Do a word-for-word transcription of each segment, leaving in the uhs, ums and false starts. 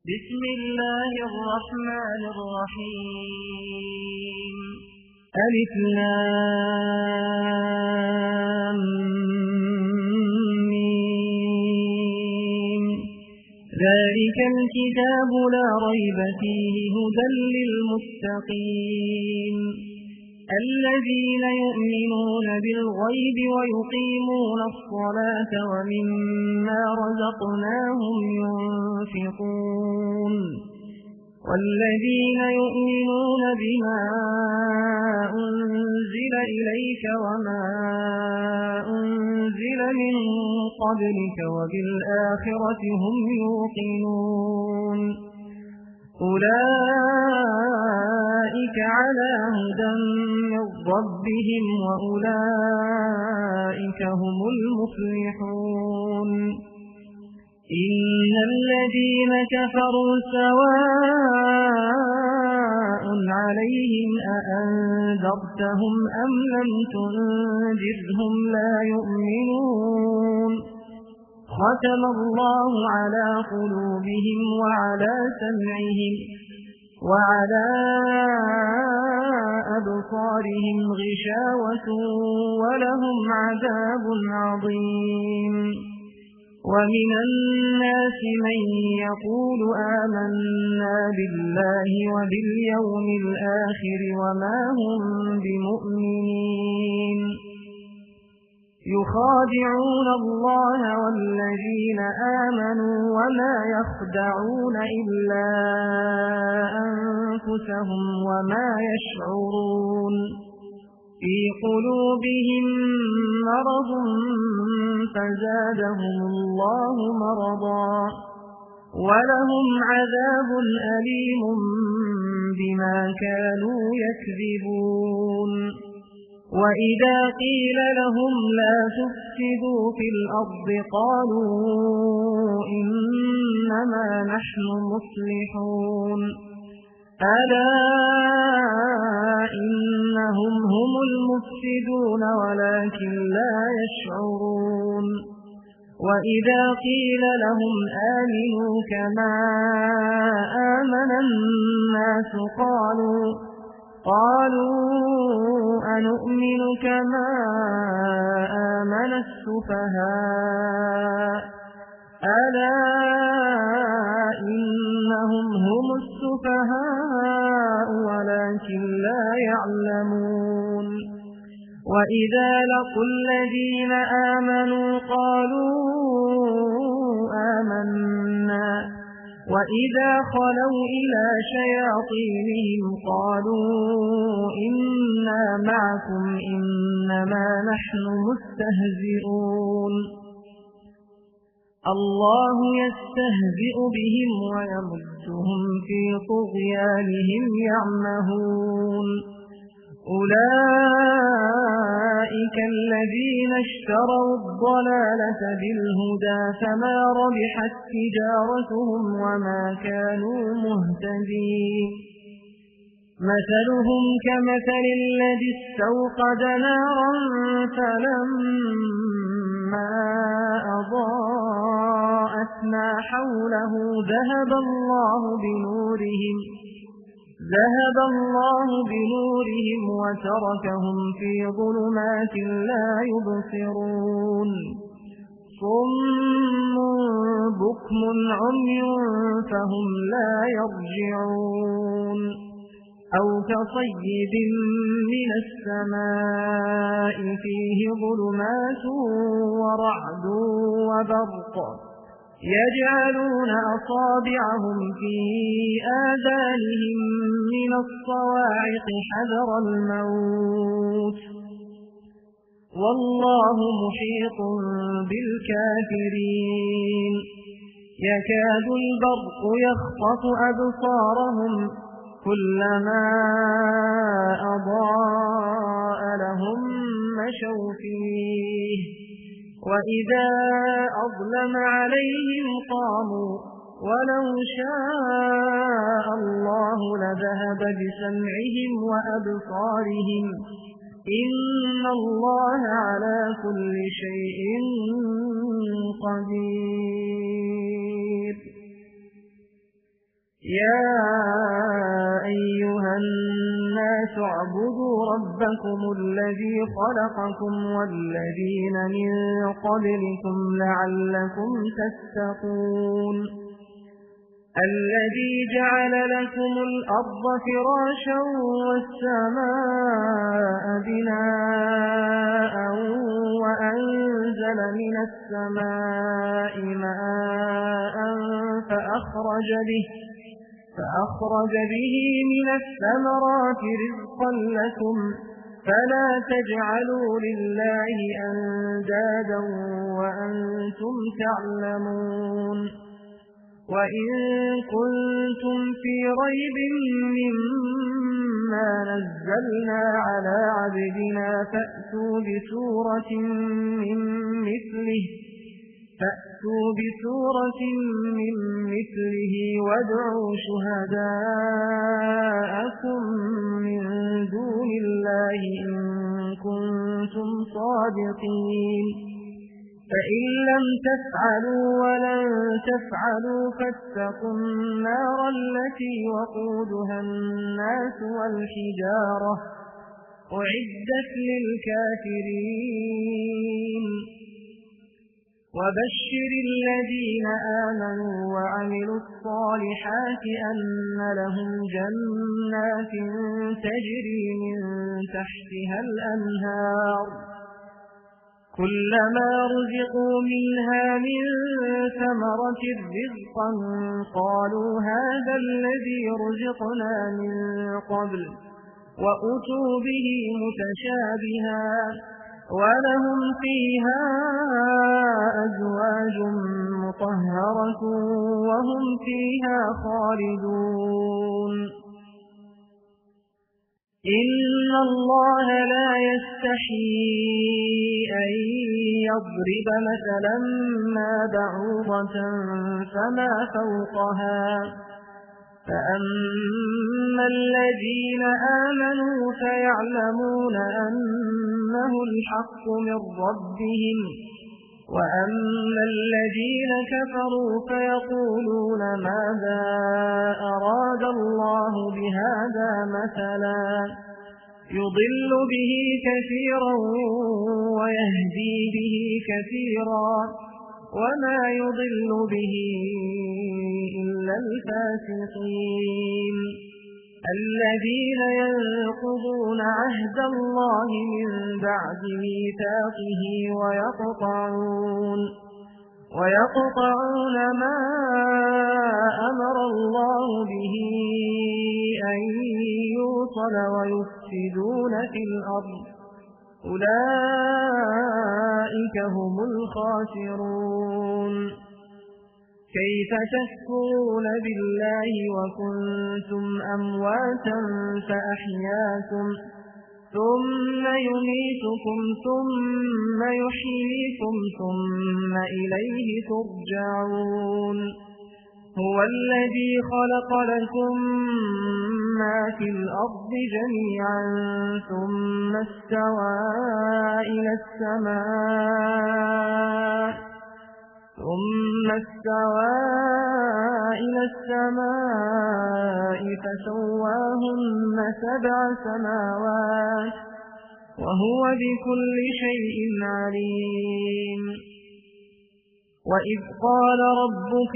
بسم الله الرحمن الرحيم ألف لام ميم ذلك الكتاب لا ريب فيه هدى للمتقين الذين يؤمنون بالغيب ويقيمون الصلاة ومما رزقناهم ينفقون والذين يؤمنون بما أنزل إليك وما أنزل من قبلك وبالآخرة هم يوقنون أولئك على هدى من ربهم وأولئك هم المفلحون إن الذين كفروا سواء عليهم أأنذرتهم أم لم تنذرهم لا يؤمنون ختم الله على قلوبهم وعلى سمعهم وعلى أبصارهم غشاوة ولهم عذاب عظيم ومن الناس من يقول آمنا بالله وباليوم الآخر وما هم بمؤمنين يخادعون الله والذين آمنوا وما يخدعون إلا أنفسهم وما يشعرون في قلوبهم مرض فزادهم الله مرضا ولهم عذاب أليم بما كانوا يكذبون وإذا قيل لهم لا تفسدوا في الأرض قالوا إنما نحن مصلحون ألا إنهم هم المفسدون ولكن لا يشعرون وإذا قيل لهم آمنوا كما آمن الناس قالوا قالوا أنؤمن كما آمن السفهاء ألا إنهم هم السفهاء ولكن لا يعلمون وإذا لقوا الذين آمنوا قالوا آمنا وإذا خلوا إلى شياطينهم قالوا إنا معكم إنما نحن مستهزئون الله يستهزئ بهم ويمدهم في طغيانهم يعمهون أولئك الذين اشتروا الضلالة بالهدى فما ربحت تجارتهم وما كانوا مهتدين مثلهم كمثل الذي استوقد نارا فلما أضاءت ما حوله ذهب الله بنورهم ذهب الله بنورهم وتركهم في ظلمات لا يبصرون صم بكم عمي فهم لا يرجعون أو كصيب من السماء فيه ظلمات ورعد وبرق يجعلون أصابعهم في آذانهم من الصواعق حذر الموت والله محيط بالكافرين يكاد البرق يخطف أبصارهم كلما أضاء لهم مشوا فيه وإذا أظلم عليهم قاموا ولو شاء الله لذهب بسمعهم وأبصارهم إن الله على كل شيء قدير. يا أيها الناس اعبدوا ربكم الذي خلقكم والذين من قبلكم لعلكم تتقون الذي جعل لكم الأرض فراشا والسماء بناء وأنزل من السماء ماء فأخرج به فأخرج به من الثمرات رزقا لكم فلا تجعلوا لله أندادا وأنتم تعلمون وإن كنتم في ريب مما نزلنا على عبدنا فأتوا بسورة من مثله فأتوا بسورة من مثله وادعوا شهداءكم من دون الله إن كنتم صادقين فإن لم تفعلوا ولن تفعلوا فاتقوا النار التي وقودها الناس والحجارة أعدت للكافرين وبشر الذين آمنوا وعملوا الصالحات أن لهم جنات تجري من تحتها الأنهار كلما رزقوا منها من ثمرة رزقا قالوا هذا الذي رزقنا من قبل وأتوا به متشابها ولهم فيها أزواج مطهرة وهم فيها خالدون إن الله لا يستحيي أن يضرب مثلا ما بعوضة فما فوقها فأما الذين آمنوا فيعلمون أنه الحق من ربهم وأما الذين كفروا فيقولون ماذا أراد الله بهذا مثلا يضل به كثيرا ويهدي به كثيرا وما يضل به إلا الفاسقين الذين ينقضون عهد الله من بعد ميثاقه ويقطعون ويقطعون ما أمر الله به أن يوصل ويفسدون في الأرض أولئك هم الخاسرون كيف تكفرون بالله وكنتم أمواتا فأحياكم ثم يميتكم ثم يحييكم ثم إليه ترجعون هو الذي خلق لكم ما في الأرض جميعا ثم استوى إلى السماء ثم استوى إلى السماء فسواهن سبع سماوات وهو بكل شيء عليم وإذ قال ربك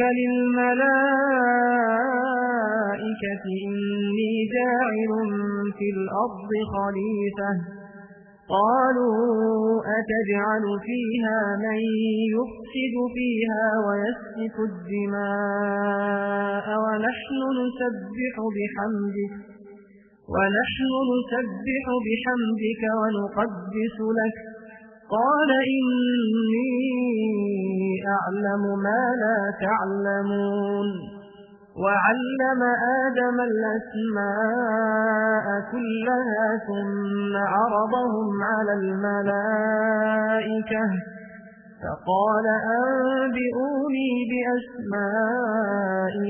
للملائكة إني جاعل في الأرض خليفة قالوا أتجعل فيها من يفسد فيها ويسفك الدماء ونحن نسبح بحمدك ونحن نسبح بحمدك ونقدس لك قال إني أعلم ما لا تعلمون وعلم آدم الأسماء كلها ثم عرضهم على الملائكة فقال أنبئوني بأسماء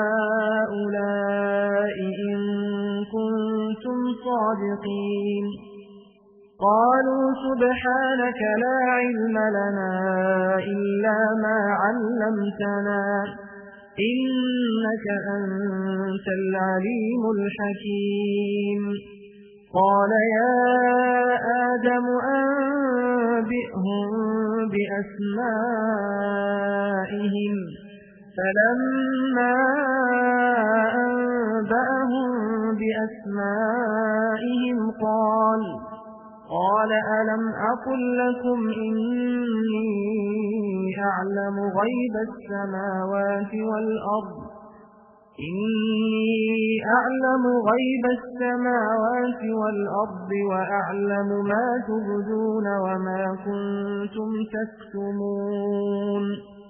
هؤلاء إن كنتم صادقين قالوا سبحانك لا علم لنا إلا ما علمتنا إنك أنت العليم الحكيم قال يا آدم أنبئهم بأسمائهم فلما أنبأهم بأسمائهم قال قال ألم أقل لكم إني أعلم غيب السماوات والأرض إني أعلم غيب السماوات والأرض وأعلم ما تبدون وما كنتم تكتمون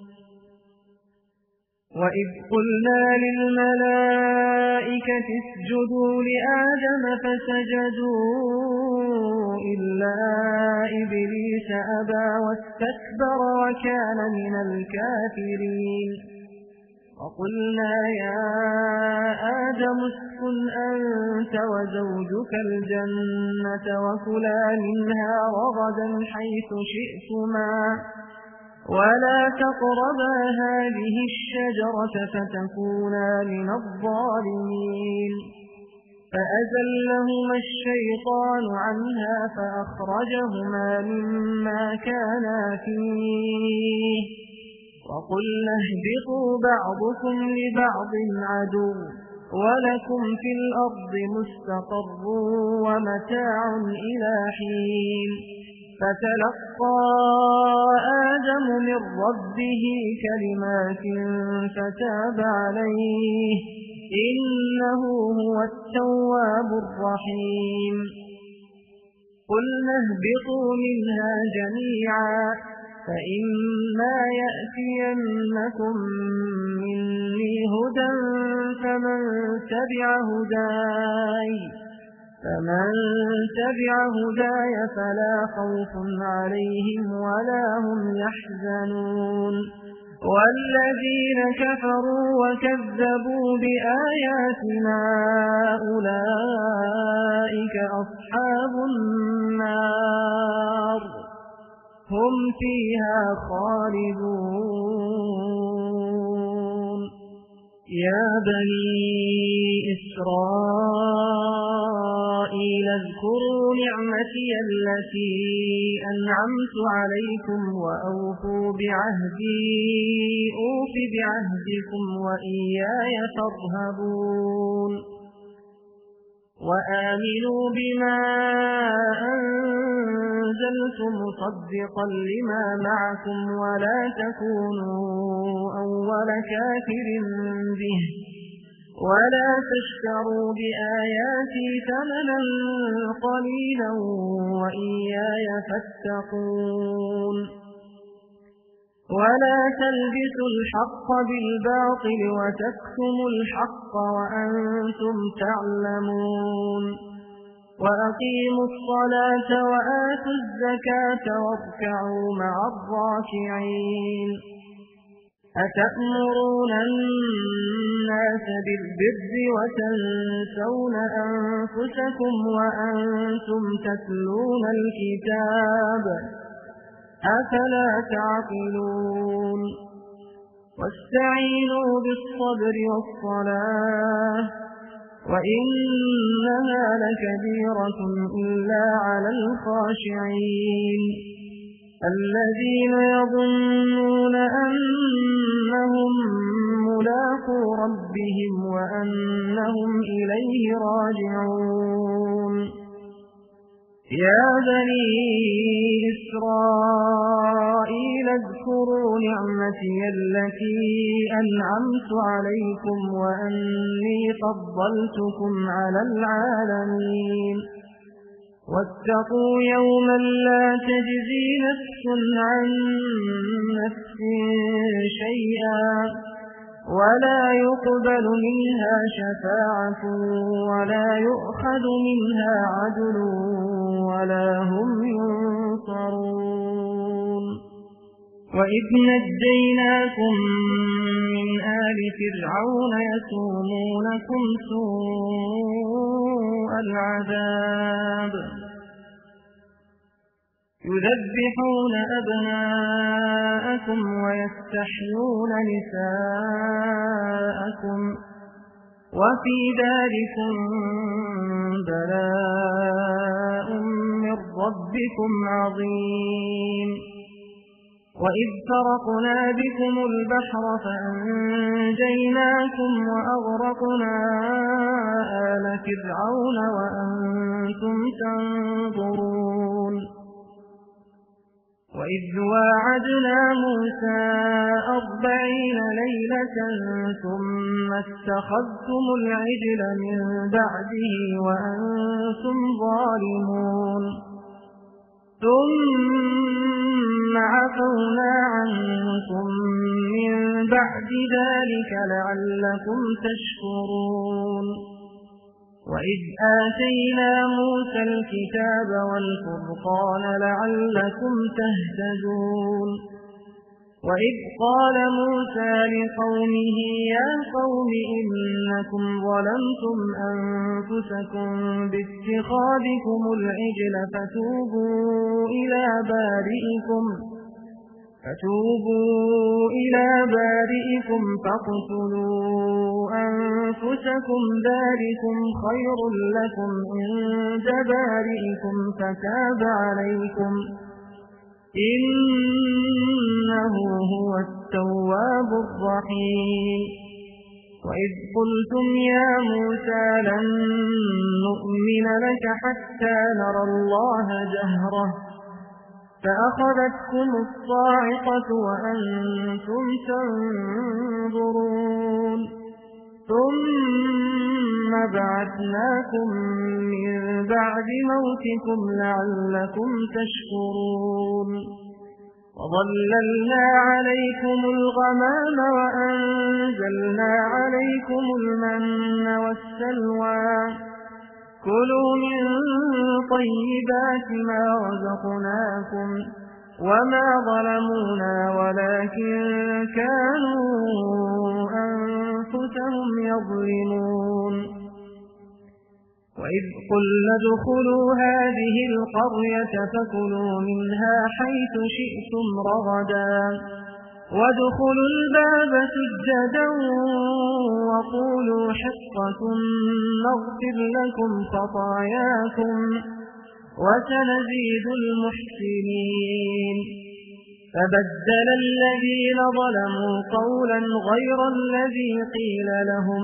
وإذ قلنا للملائكة اسجدوا لآدم فسجدوا إلا إبليس أبى واستكبر وكان من الكافرين وقلنا يا آدم اسكن أنت وزوجك الجنة وكلا منها رغدا حيث شئتما ولا تقربا هذه الشجرة فتكونا من الظالمين فأزلهما الشيطان عنها فأخرجهما مما كانا فيه وقلنا اهبطوا بعضكم لبعض عدو ولكم في الأرض مستقر ومتاع إلى حين فتلقى آدم من ربه كلمات فتاب عليه إنه هو التواب الرحيم قلنا اهبطوا منها جميعا فإما يأتينكم مني هدى فمن تبع هداي فمن تبع هداي فلا خوف عليهم ولا هم يحزنون والذين كفروا وكذبوا بآياتنا أولئك أصحاب النار هم فيها خالدون يا بني إسرائيل اذكروا نعمتي التي أنعمت عليكم وأوفوا بعهدي أوف بعهدكم وإياي فارهبون وآمنوا بما أنزلت مصدقا لما معكم ولا تكونوا أول كافر به ولا تشتروا بآياتي ثمنا قليلا وإياي فاتقون ولا تلبسوا الحق بالباطل وتكتموا الحق وأنتم تعلمون وأقيموا الصلاة وآتوا الزكاة واركعوا مع الراكعين أتأمرون الناس بالبر وتنسون أنفسكم وأنتم تتلون الكتاب أفلا تعقلون واستعينوا بالصبر والصلاة وإنها لكبيرة إلا على الخاشعين الذين يظنون أنهم ملاقو ربهم وأنهم إليه راجعون يا بني إسرائيل اذكروا نعمتي التي أنعمت عليكم وأني فضلتكم على العالمين واتقوا يوما لا تجزي نفس عن نفس شيئا ولا يقبل منها شفاعة ولا يؤخذ منها عدل ولا هم ينصرون وإذ نجيناكم من آل فرعون يسومونكم سوء العذاب يذبحون أبناءكم ويستحيون نساءكم وفي ذلكم بلاء من ربكم عظيم وإذ فرقنا بكم البحر فأنجيناكم وأغرقنا آل فرعون وأنتم تنظرون وإذ واعدنا موسى أربعين ليلة ثم اتخذتم العجل من بعده وأنتم ظالمون ثم عفونا عنكم من بعد ذلك لعلكم تشكرون وإذ آتينا موسى الكتاب والفرقان لعلكم تهتدون وإذ قال موسى لقومه يا قوم إنكم ظلمتم أنفسكم باتخاذكم العجل فتوبوا إلى بارئكم فتوبوا إلى بارئكم فاقتلوا أنفسكم ذلكم خير لكم عند بارئكم فتاب عليكم إنه هو التواب الرحيم وإذ قلتم يا موسى لن نؤمن لك حتى نرى الله جهرة فأخذتكم الصاعقة وأنتم تنظرون ثم بعثناكم من بعد موتكم لعلكم تشكرون وظللنا عليكم الغمام وأنزلنا عليكم المن والسلوى كلوا من طيبات ما رزقناكم وما ظلمونا ولكن كانوا أنفسهم يظلمون وإذ قلنا ادخلوا هذه القرية فكلوا منها حيث شئتم رغدا وادخلوا الباب سجدا وقولوا حطة نغفر لكم خطاياكم وسنزيد المحسنين فبدل الذين ظلموا قولا غير الذي قيل لهم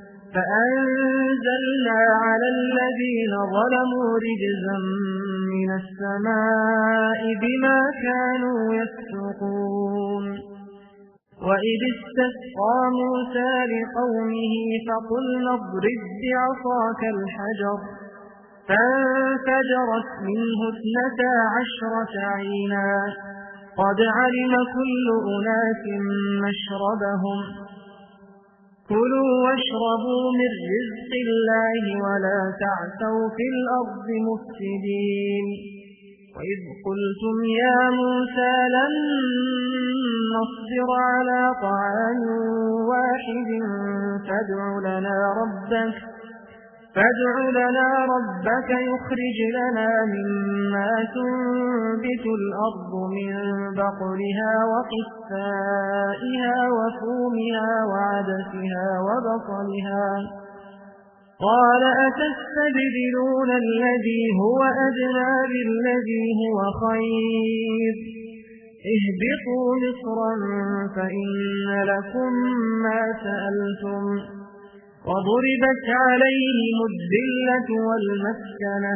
فأنزلنا على الذين ظلموا رجزا من السماء بما كانوا يفسقون وإذ استسقى موسى لقومه فقلنا اضرب بعصاك الحجر فانفجرت منه اثنتا عشرة عينا قد علم كل أناس مشربهم كلوا واشربوا من رزق الله ولا تعثوا في الأرض مفسدين وإذ قلتم يا موسى لن نصبر على طعام واحد فادع لنا ربك فادع لنا ربك يخرج لنا مما تنبت الأرض من بقلها وقثائها وفومها وعدسها وبصلها قال أتستبدلون الذي هو أدنى بالذي هو خير اهبطوا مصرا فإن لكم ما سألتم وضربت عليهم الذلة والمسكنة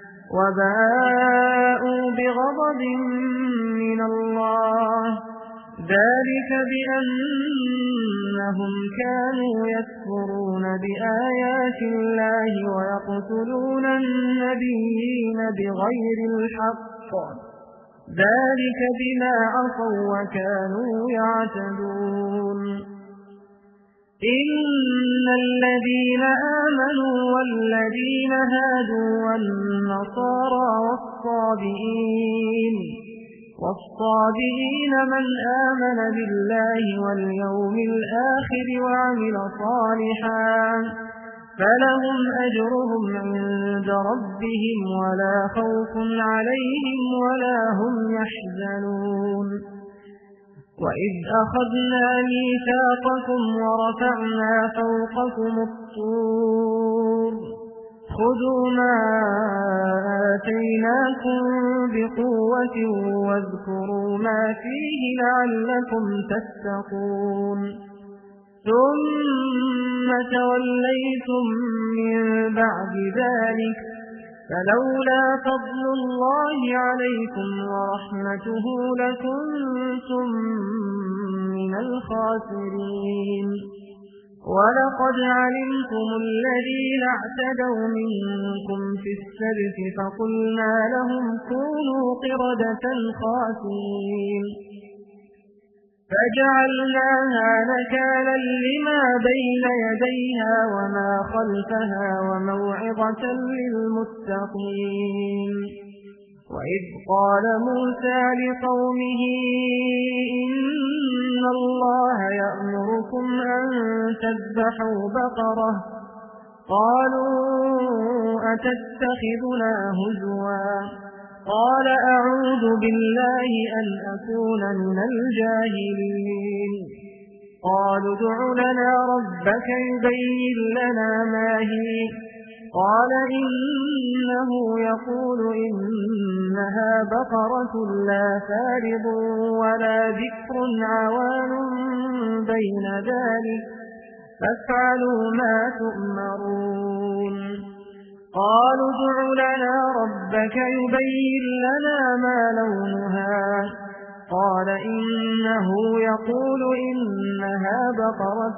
وباءوا بغضب من الله ذلك بأنهم كانوا يكفرون بآيات الله ويقتلون النبيين بغير الحق ذلك بما عصوا وكانوا يعتدون إن الذين آمنوا والذين هادوا والنصارى والصابئين والصابئين من آمن بالله واليوم الآخر وعمل صالحا فلهم أجرهم عند ربهم ولا خوف عليهم ولا هم يحزنون وإذ أخذنا ميثاقكم ورفعنا فوقكم الطور خذوا ما آتيناكم بقوة واذكروا ما فيه لعلكم تتقون ثم توليتم من بعد ذلك فلولا فضل الله عليكم ورحمته لكنتم من الخاسرين ولقد علمتم الذين اعتدوا منكم في السبت فقلنا لهم كونوا قردة خاسرين فجعلناها نكالا لما بين يديها وما خلفها وموعظة للمتقين وإذ قال موسى لقومه إن الله يأمركم أن تذبحوا بقرة قالوا أتتخذنا هزوا قال أعوذ بالله أن أكون من الجاهلين قالوا ادع لنا ربك يبين لنا ما هي قال إنه يقول إنها بقرة لا فارض ولا بكر عوان بين ذلك فافعلوا ما تؤمرون قالوا ادع لنا ربك يبين لنا ما لونها قال إنه يقول إنها بقرة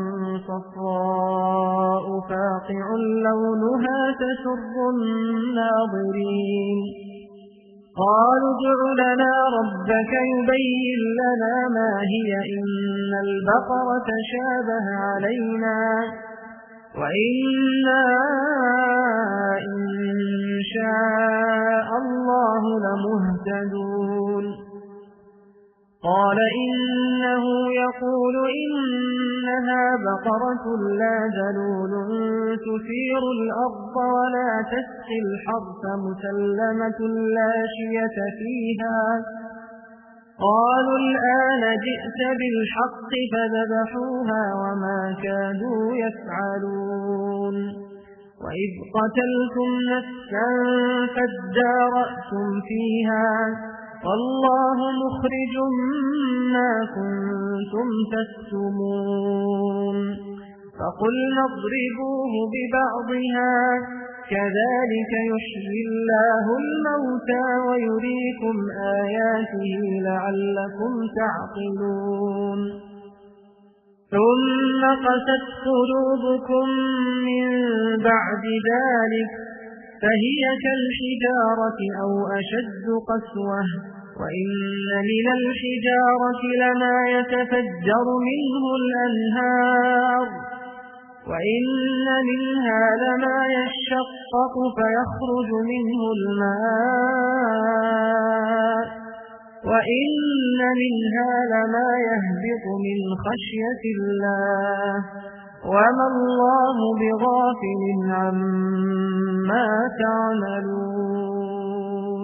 صفراء فاقع لونها تسر الناظرين قالوا ادع لنا ربك يبين لنا ما هي إن البقرة شابه علينا وإنا إن شاء الله لمهتدون قال إنه يقول إنها بقرة لا ذلول تثير الأرض ولا تسقي الحرث مسلمة لا شية فيها قالوا الآن جئت بالحق فذبحوها وما كادوا يفعلون وإذ قتلتم نفسا فادارأتم فيها والله مخرج ما كنتم تكتمون فقلنا اضربوه ببعضها كذلك يحيي الله الموتى ويريكم آياته لعلكم تعقلون ثم قست قلوبكم من بعد ذلك فهي كالحجارة أو أشد قسوة وإن من الحجارة لما يتفجر منه الأنهار وإن منها لما يشقق فيخرج منه الماء وإن منها لما يهبط من خشية الله وما الله بغافل عما تعملون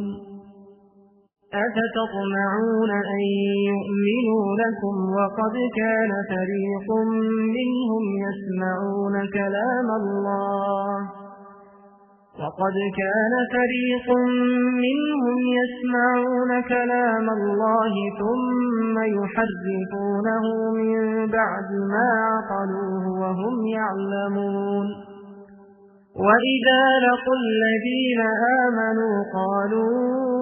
أفتطمعون أن يؤمنوا لكم وقد كان فريق منهم يسمعون كلام الله وقد كان فريق منهم يسمعون كلام الله ثم يحرفونه من بعد ما عقلوه وهم يعلمون وإذا لقوا الذين آمنوا قالوا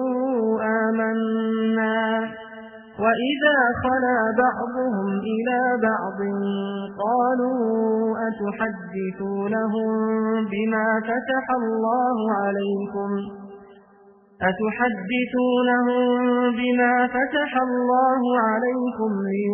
آمنا وإذا خلا بعضهم إلى بعض قالوا أتحدثونهم بما فتح الله عليكم أتحدثونهم بما فتح الله عليكم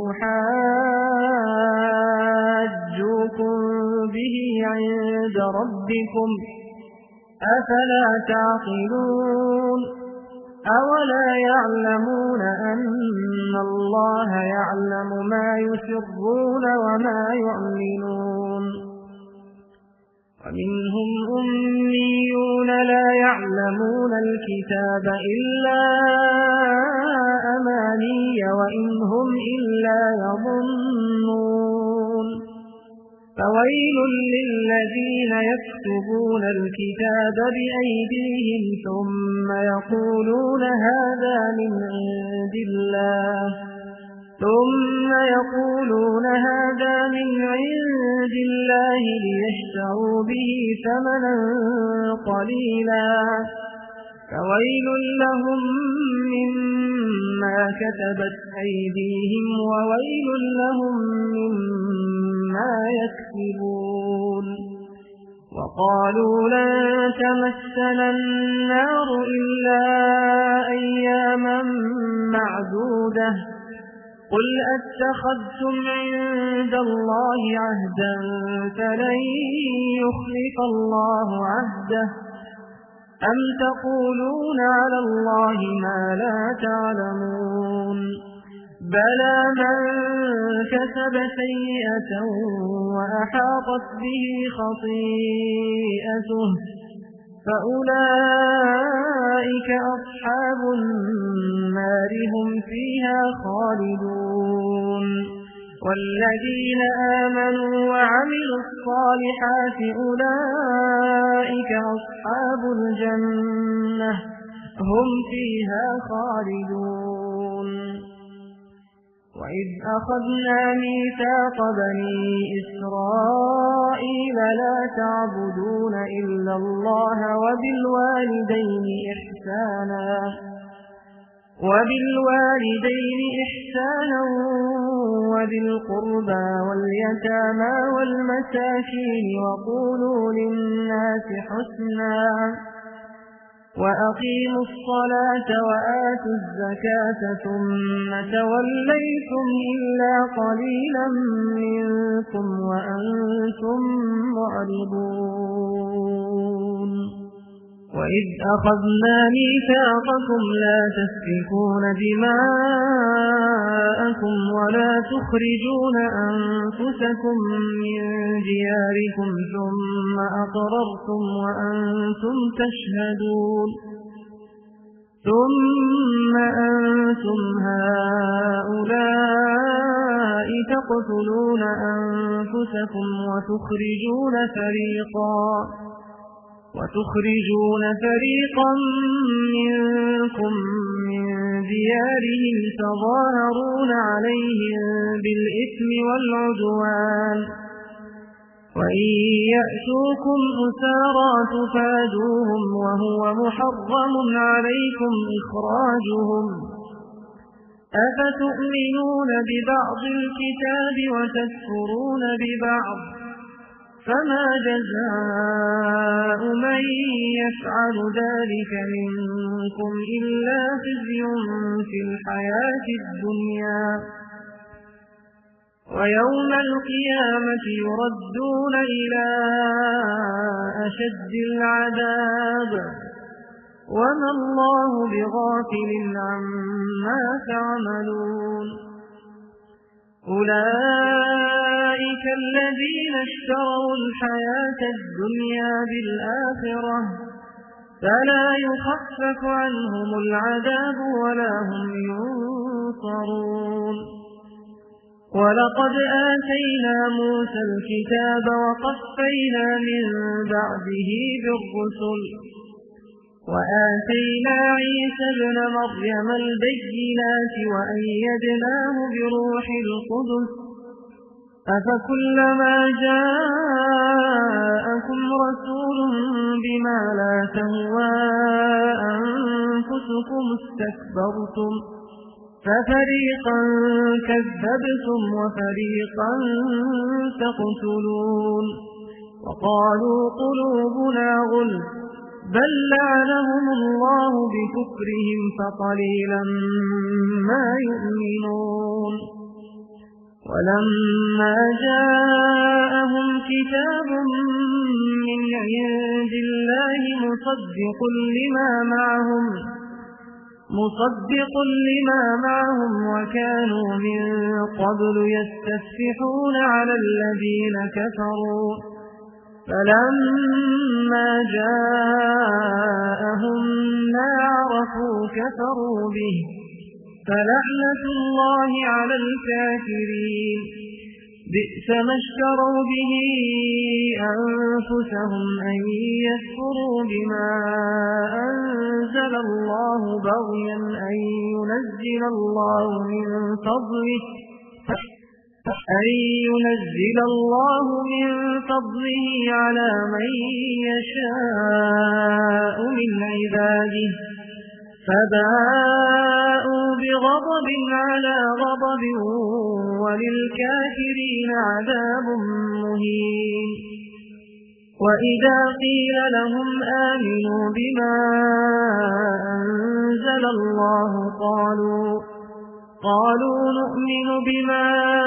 ليحاجوكم به عند ربكم أفلا تعقلون أولا يعلمون أن الله يعلم ما يسرون وما يعلنون الكتاب إلا أماني وإن هم إلا يظنون فويل للذين يكتبون الكتاب بأيديهم ثم يقولون هذا من عند الله ثم يقولون هذا من عند الله ليشتروا به ثمنا قليلا فويل لهم مما كتبت أيديهم وويل لهم مما يكسبون وقالوا لن تمسنا النار إلا أياما معدودة قل أتخذتم عند الله عهدا فلن يخلف الله عهده أم تقولون على الله ما لا تعلمون بلى من كسب سيئة وأحاطت به خطيئته فأولئك أصحاب النار هم فيها خالدون والذين آمنوا وعملوا الصالحات أولئك أصحاب الجنة هم فيها خالدون وإذ أخذنا ميثاق بني إسرائيل لا تعبدون إلا الله وبالوالدين إحسانا وبالوالدين إحسانا وذي القربى واليتامى والمساكين وقولوا للناس حسنا وأقيموا الصلاة وآتوا الزكاة ثم توليتم إلا قليلا منكم وأنتم معرضون وإذ أخذنا ميثاقكم لا تسفكون دماءكم ولا تخرجون أنفسكم من دياركم ثم أقررتم وأنتم تشهدون ثم أنتم هؤلاء تقتلون أنفسكم وتخرجون فريقا وتخرجون فريقا منكم من ديارهم تظاهرون عليهم بالإثم والعدوان وإن يأتوكم أسارى تفادوهم وهو محرم عليكم إخراجهم أفتؤمنون ببعض الكتاب وتكفرون ببعض فما جزاء من يفعل ذلك منكم إلا خزي في الحياة الدنيا ويوم القيامة يردون إلى أشد العذاب وما الله بغافل عما تعملون أولئك الذين اشتروا الحياة الدنيا بالآخرة فلا يخفف عنهم العذاب ولا هم ينصرون ولقد آتينا موسى الكتاب وقفينا من بعده بالرسل وآتينا عيسى ابن مريم البينات وأيدناه بروح القدس أفكلما جاءكم رسول بما لا تهوى أنفسكم استكبرتم ففريقا كذبتم وفريقا تقتلون وقالوا قلوبنا غلف بل لعنهم الله بكفرهم فقليلا ما يؤمنون ولما جاءهم كتاب من عند الله مصدق لما معهم مصدق لما معهم وكانوا من قبل يستفتحون على الذين كفروا فلما جاءهم ما عرفوا كفروا به فلعنة الله على الكافرين بئس ما اشتروا به أنفسهم أن يكفروا بما أنزل الله بغيا أن ينزل الله من فضله أن ينزل الله من فضله على من يشاء من عباده فباءوا بغضب على غضب وللكافرين عذاب مهين وإذا قيل لهم آمنوا بما أنزل الله قالوا قالوا نؤمن بما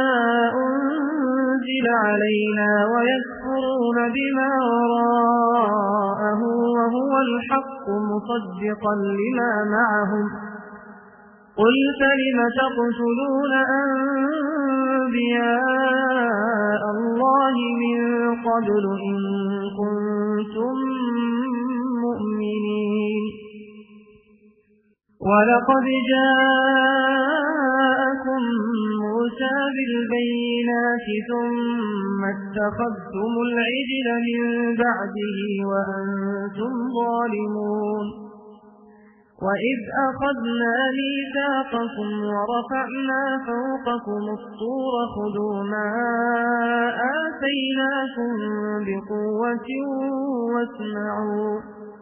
أنزل علينا ويكفرون بما وراءه وهو الحق مصدقا لما معهم قل فلم تقتلون أنبياء الله من قبل إن كنتم مؤمنين ولقد جاءكم موسى بالبينات ثم اتخذتم العجل من بعده وأنتم ظالمون وإذ أخذنا ميثاقكم ورفعنا فوقكم الطور خذوا ما آتيناكم بقوة واسمعوا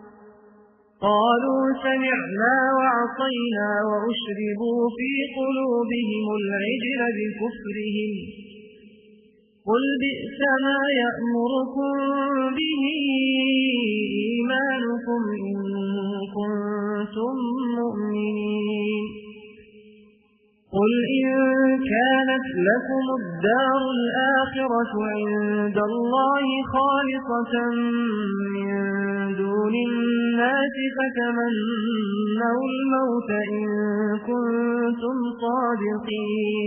قالوا سمعنا وعصينا وأشربوا في قلوبهم العجل بكفرهم قل بئس ما يأمركم به إيمانكم إن كنتم مؤمنين قل إن كانت لكم الدار الآخرة عند الله خالصة من دون الناس فتمنوا الموت إن كنتم صادقين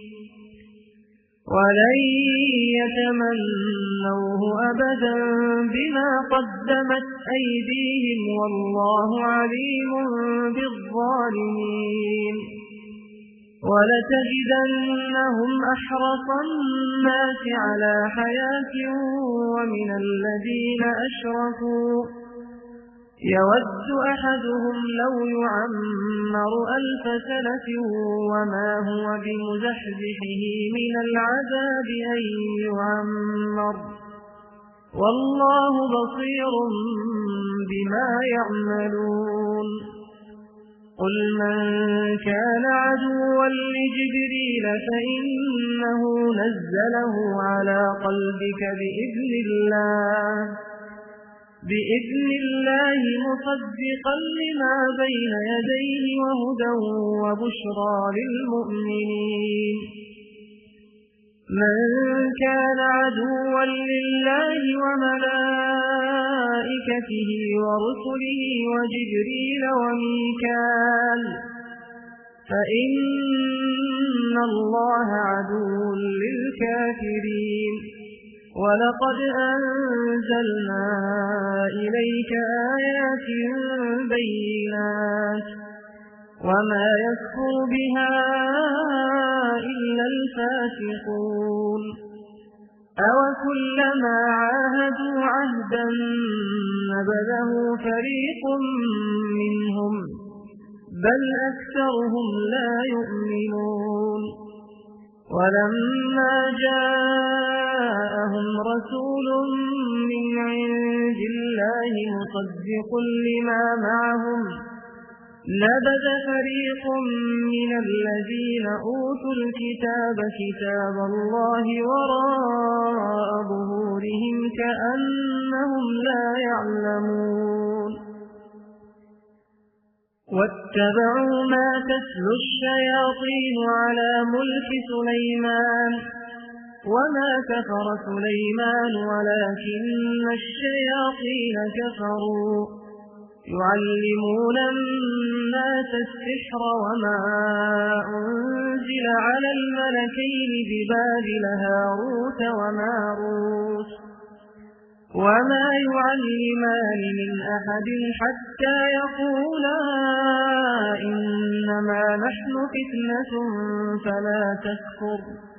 ولن يتمنوه أبدا بما قدمت أيديهم والله عليم بالظالمين ولتجدنهم أحرص الناس على حياة ومن الذين أشركوا يود أحدهم لو يعمر ألف سنة وما هو بمزحزحه من العذاب أن يعمر والله بصير بما يعملون قل من كان عدوا لجبريل فإنه نزله على قلبك بإذن الله بإذن الله مصدقا لما بين يديه وهدى وبشرى للمؤمنين من كان عدوا لله وملائكته ورسله وجبريل وميكال فإن الله عدو للكافرين ولقد أنزلنا إليك آيات بينات وما يكفر بها إلا الفاسقون أوكلما عاهدوا عهدا نبذه فريق منهم بل أكثرهم لا يؤمنون ولما جاءهم رسول من عند الله مصدق لما معهم نبذ فريق من الذين أوتوا الكتاب كتاب الله وراء ظهورهم كأنهم لا يعلمون واتبعوا ما تتلو الشياطين على ملك سليمان وما كفر سليمان ولكن الشياطين كفروا يعلمون الناس السحر وما أنزل على الملكين ببابل هاروت وماروت وما يعلمان من أحد حتى يقولا إنما نحن فتنة فلا تكفر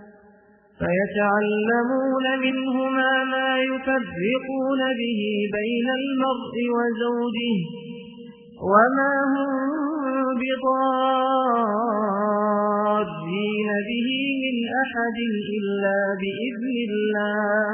فيتعلمون منهما ما يفرقون به بين المرء وزوجه وما هم بضارين به من أحد إلا بإذن الله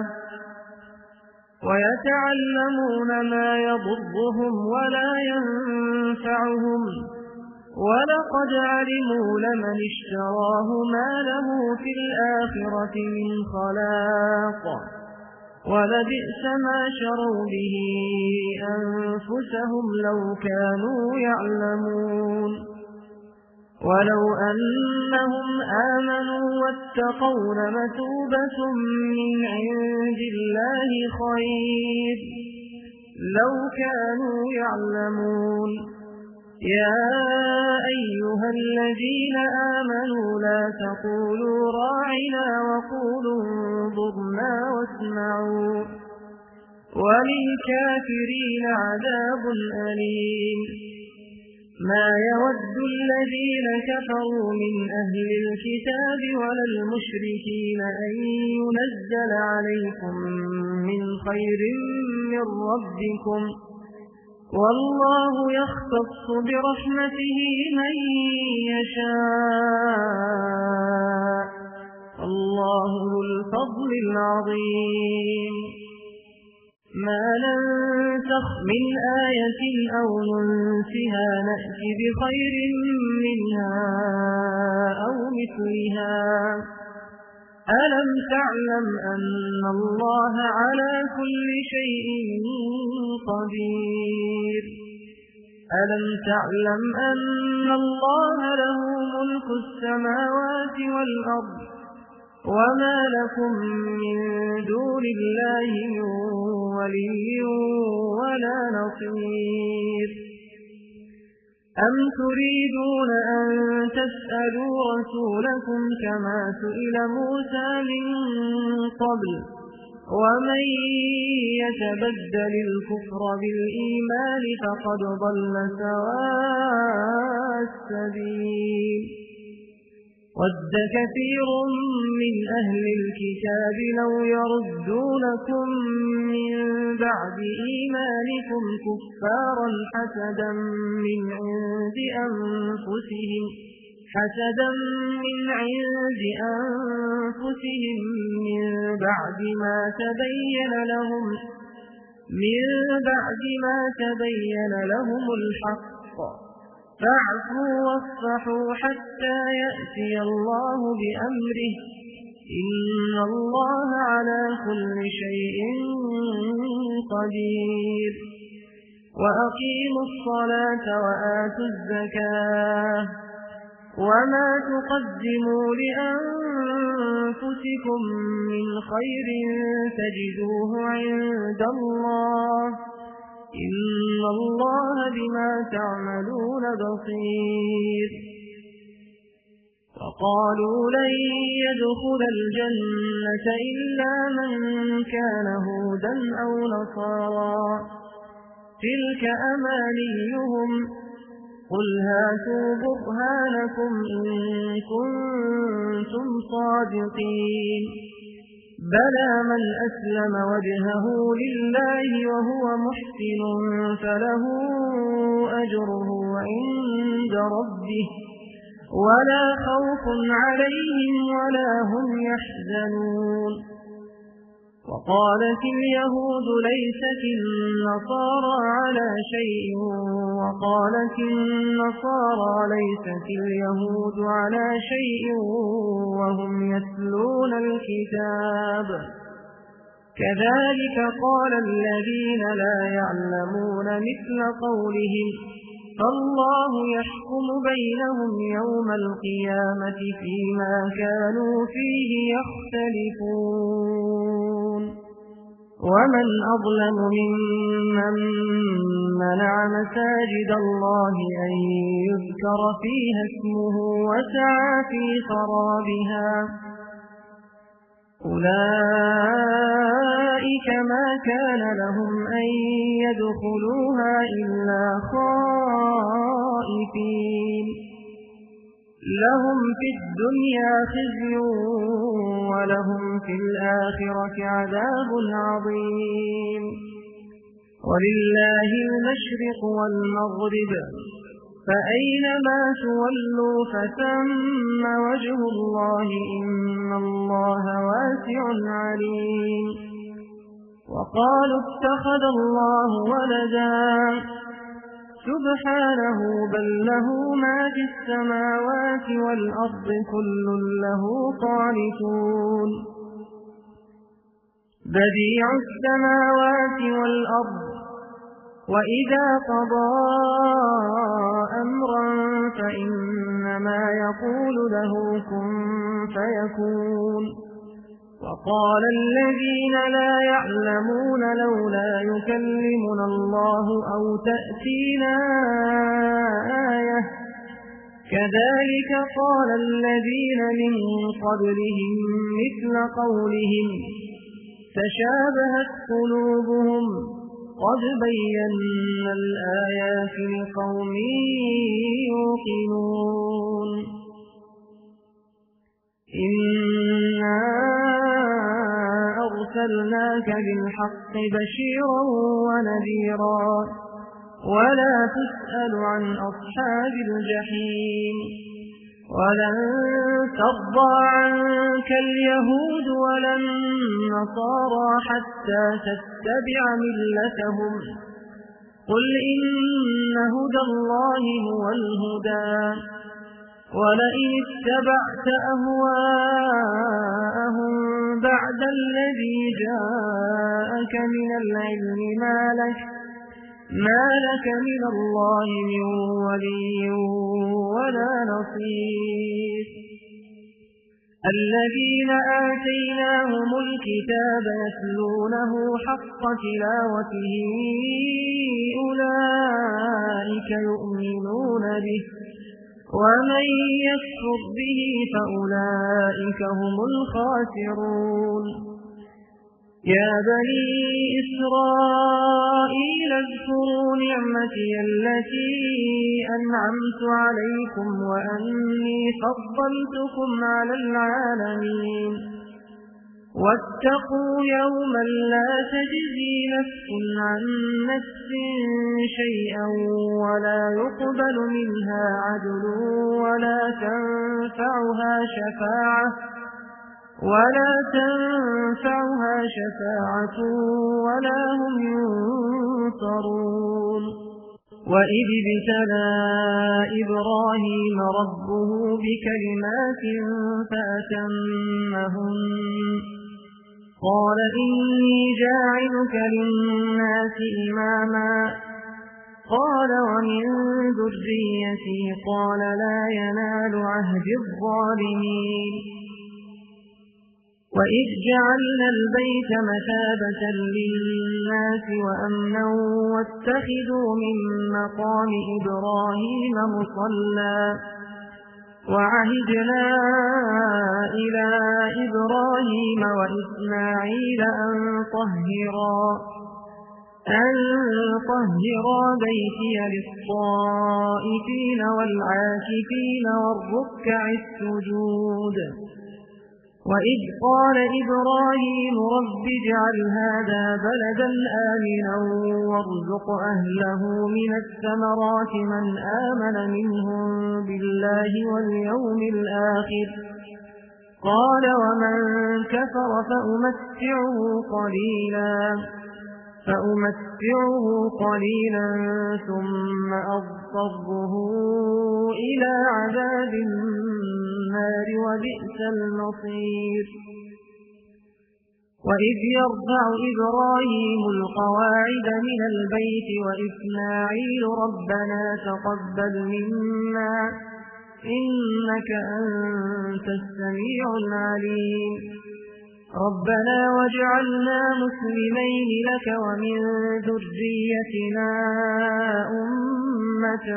ويتعلمون ما يضرهم ولا ينفعهم ولقد علموا لمن اشتراه ما له في الآخرة من خلاق ولبئس ما شروا به أنفسهم لو كانوا يعلمون ولو أنهم آمنوا واتقوا لمثوبة من عند الله خير لو كانوا يعلمون يا أيها الذين آمنوا لا تقولوا راعنا وقولوا انظرنا واسمعوا وللكافرين عذاب أليم ما يود الذين كفروا من أهل الكتاب ولا المشركين أن ينزل عليكم من خير من ربكم والله يختص برحمته من يشاء الله ذو الفضل العظيم ما ننسخ من آية أو ننسها نأتي بخير منها أو مثلها ألم تعلم أن الله على كل شيء قدير ألم تعلم أن الله له ملك السماوات والأرض وما لكم من دون الله من ولي ولا نصير أم تريدون أن تسألوا رسولكم كما سئل موسى من قبل ومن يتبدل الكفر بالإيمان فقد ضل سواء السبيل ود كثير من أهل الكتاب لو يردونكم من بعد إيمانكم كفارا حسدا من عند أنفسهم حسدا من عند أنفسهم من بعد ما تبين لهم من بعد ما تبين لهم الحق فاعفوا واصفحوا حتى يأتي الله بأمره إن الله على كل شيء قدير وأقيموا الصلاة وآتوا الزكاة وما تقدموا لأنفسكم من خير تجدوه عند الله إن الله بما تعملون بصير وقالوا لن يدخل الجنة إلا من كان هودا أو نصارى تلك أمانيهم قل هاتوا برهانكم إن كنتم صادقين بلى من أسلم وجهه لله وهو محسن فله أجره عند ربه ولا خوف عليهم ولا هم يحزنون وقالت اليهود ليست النصارى على شيء وقالت النصارى ليست اليهود على شيء وهم يتلون الكتاب كذلك قال الذين لا يعلمون مثل قولهم فالله يحكم بينهم يوم القيامة فيما كانوا فيه يختلفون ومن أظلم ممن منع مساجد الله أن يذكر فيها اسمه وسعى في خرابها أولئك ما كان لهم أن يدخلوها إلا خائفين لهم في الدنيا خزي ولهم في الآخرة عذاب عظيم ولله المشرق والمغرب فأينما تولوا فثم وجه الله إن الله واسع عليم وقالوا اتخذ الله ولدا سبحانه بل له ما في السماوات والأرض كل له قانتون بديع السماوات والأرض وإذا قضى أمرا فإنما يقول له كن فيكون وقال الذين لا يعلمون لولا يكلمنا الله أو تأتينا آية كذلك قال الذين من قبلهم مثل قولهم تشابهت قلوبهم قد بينا الآيات لقوم يوقنون إنا أرسلناك بالحق بشيرا ونذيرا ولا تسأل عن أصحاب الجحيم ولن ترضى عنك اليهود ولا النصارى حتى تتبع ملتهم قل إن هدى الله هو الهدى ولئن اتبعت أهواءهم بعد الذي جاءك من العلم ما لك ما لك من الله من ولي ولا نصير الذين آتيناهم الكتاب يتلونه حق تلاوته أولئك يؤمنون به ومن يكفر به فأولئك هم الخاسرون يا بني إسرائيل اذكروا نعمتي التي أنعمت عليكم وأني فضلتكم على العالمين واتقوا يوما لا تجزي نفس عن نفس شيئا ولا يقبل منها عدل ولا تنفعها شفاعة ولا تنفعها شفاعة ولا هم ينصرون وإذ ابتلى إبراهيم ربه بكلمات فأتمهن قال إني جاعلك للناس إماما قال ومن ذريتي قال لا ينال عهد الظالمين وإذ جعلنا البيت مثابة للناس وأمنا واتخذوا من مقام إبراهيم مصلى وعهدنا إلى إبراهيم وإسماعيل أن طهرا أن طهرا بيتي للطائفين والعاكفين والركع السجود وإذ قال إبراهيم رب اجعل هذا بلدا آمنا وارزق أهله من الثمرات من آمن منهم بالله واليوم الآخر قال ومن كفر فأمتعه قليلا فأمتعه قليلا ثم أضطره إلى عذاب النار وبئس المصير وإذ يرفع إبراهيم القواعد من البيت وإسماعيل ربنا تقبل منا إنك أنت السميع العليم ربنا واجعلنا مسلمين لك ومن ذريتنا أمة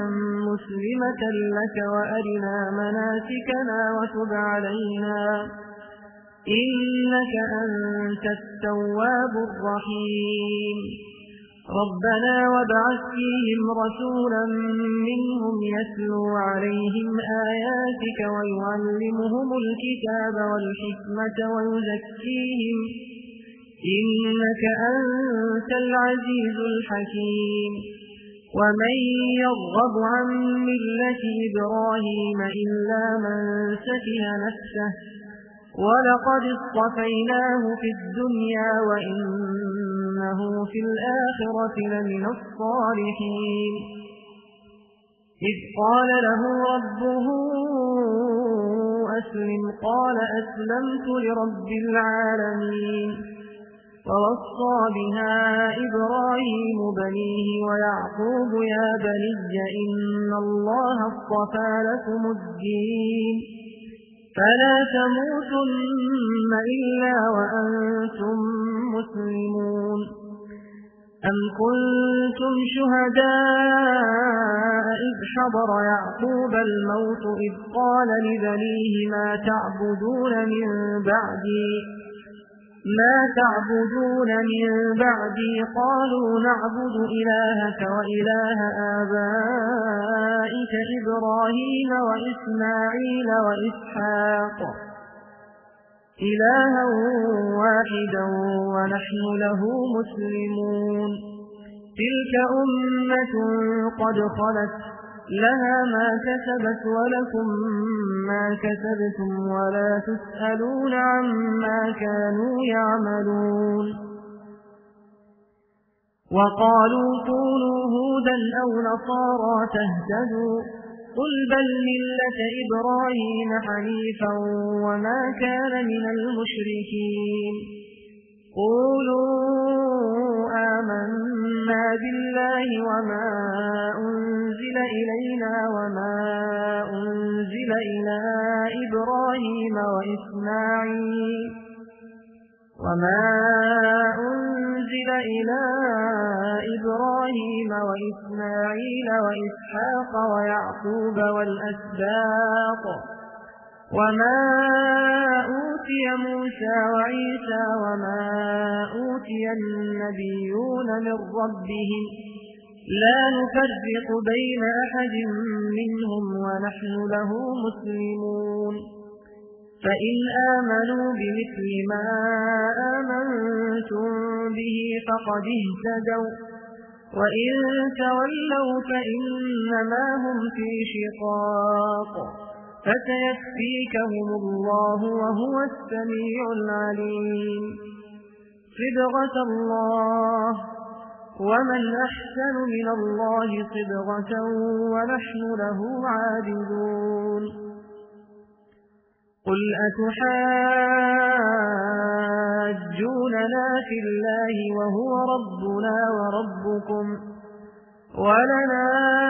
مسلمة لك وأرنا مناسكنا وتب علينا إنك أنت التواب الرحيم ربنا وابعث فيهم رسولا منهم يتلو عليهم آياتك ويعلمهم الكتاب والحكمة ويزكيهم إنك أنت العزيز الحكيم ومن يرغب عن ملة إبراهيم إلا من سفه نفسه ولقد اصطفيناه في الدنيا وإنه في الآخرة لمن الصالحين إذ قال له ربه أسلم قال أسلمت لرب العالمين ووصى بها إبراهيم بنيه ويعقوب يا بني إن الله اصطفى لكم الدين فلا تموتن إلا وأنتم مسلمون أم كنتم شهداء إذ حضر يعقوب الموت إذ قال لبنيه ما تعبدون من بعدي ما تعبدون من بعدي قالوا نعبد إلهك وإله آبائك إبراهيم وإسماعيل وإسحاق إلها واحدا ونحن له مسلمون تلك أمة قد خلت لها ما كسبت ولكم ما كسبتم ولا تسألون عما كانوا يعملون وقالوا كونوا هودا أو نصارى تهتدوا قل بل ملة إبراهيم حنيفا وما كان من المشركين قولوا آمنا بالله وما أنزل إلينا وما أنزل إلى إبراهيم وإسماعيل وما أنزل إلى إبراهيم وإسماعيل وإسحاق ويعقوب والأسباط وما أوتي موسى وعيسى وما أوتي النبيون من ربهم لا نفرق بين أحد منهم ونحن له مسلمون فإن آمنوا بمثل ما آمنتم به فقد اهتدوا وإن تولوا فإنما هم في شقاق فسيكفيكهم الله وهو السميع العليم صبغة الله ومن أحسن من الله صبغة ونحن له عابدون قل أتحاجوننا في الله وهو ربنا وربكم ولنا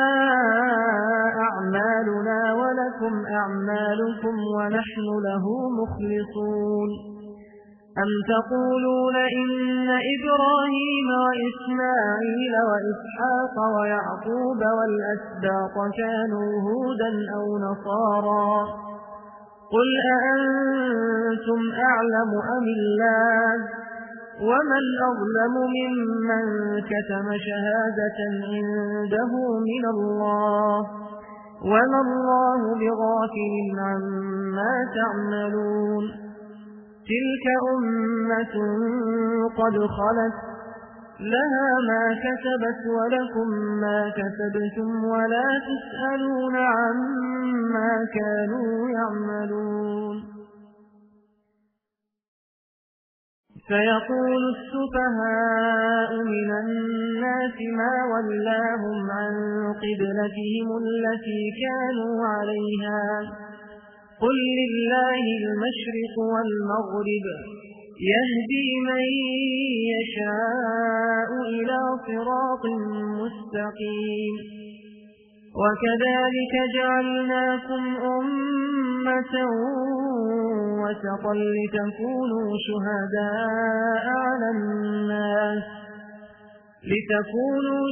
أعمالنا ولكم أعمالكم ونحن له مخلصون أم تقولون إن إبراهيم وإسماعيل وإسحاق ويعقوب والأسباط كانوا هودا أو نصارى قل أأنتم أعلم أم الله ومن أظلم ممن كتم شهادة عنده من الله وما الله بغافل عما تعملون تلك أمة قد خلت لها ما كسبت ولكم ما كسبتم ولا تسألون عما كانوا يعملون سيقول السفهاء من الناس ما ولاهم عن قبلتهم التي كانوا عليها قل لله المشرق والمغرب يهدي من يشاء إلى صراط مستقيم وكذلك جعلناكم أمة وسطا لتكونوا شهداء على الناس لتكونوا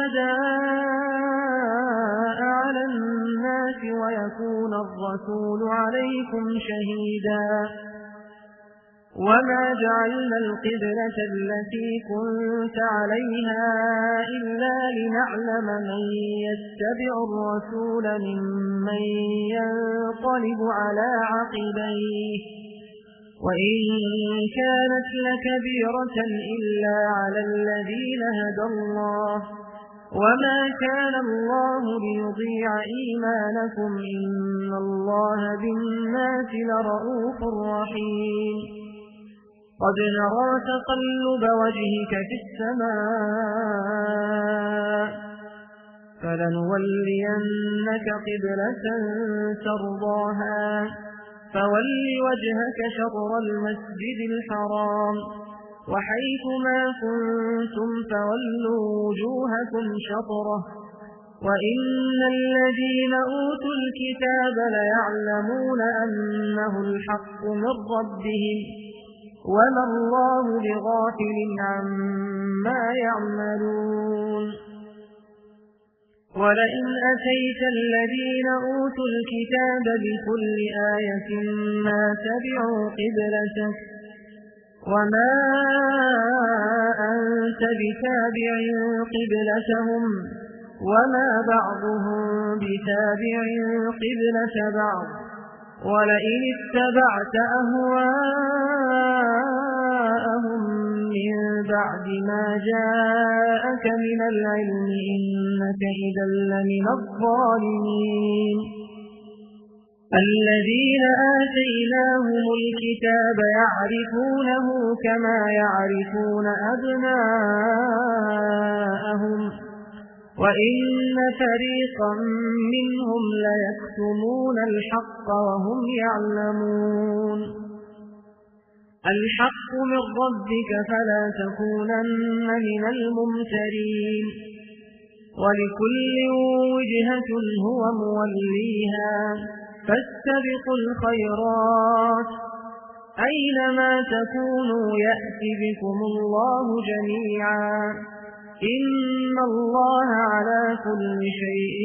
شهداء على الناس ويكون الرسول عليكم شهيدا وما جعلنا القبلة التي كنت عليها إلا لنعلم من يتبع الرسول ممن ينقلب على عقبيه وإن كانت لكبيرة إلا على الذين هدى الله وما كان الله ليضيع إيمانكم إن الله بالناس لرؤوف رحيم قد نرى تقلب وجهك في السماء فلنولينك قبلة ترضاها فول وجهك شطر المسجد الحرام وحيث ما كنتم فولوا وجوهكم شطره وإن الذين أوتوا الكتاب ليعلمون أنه الحق من ربهم وما الله بغافل عما يعملون ولئن أتيت الذين أوتوا الكتاب بكل آية ما تبعوا قبلتك وما أنت بتابع قبلتهم وما بعضهم بتابع قبلة بعض ولئن اتبعت أهواءهم من بعد ما جاءك من العلم إنك إذا لمن الظالمين الذين آتيناهم الكتاب يعرفونه كما يعرفون أبناءهم وإن فريقا منهم ليكتمون الحق وهم يعلمون الحق من ربك فلا تكونن من الممترين ولكل وجهة هو موليها فاستبقوا الخيرات أينما تكونوا يأت بكم الله جميعا إن الله على كل شيء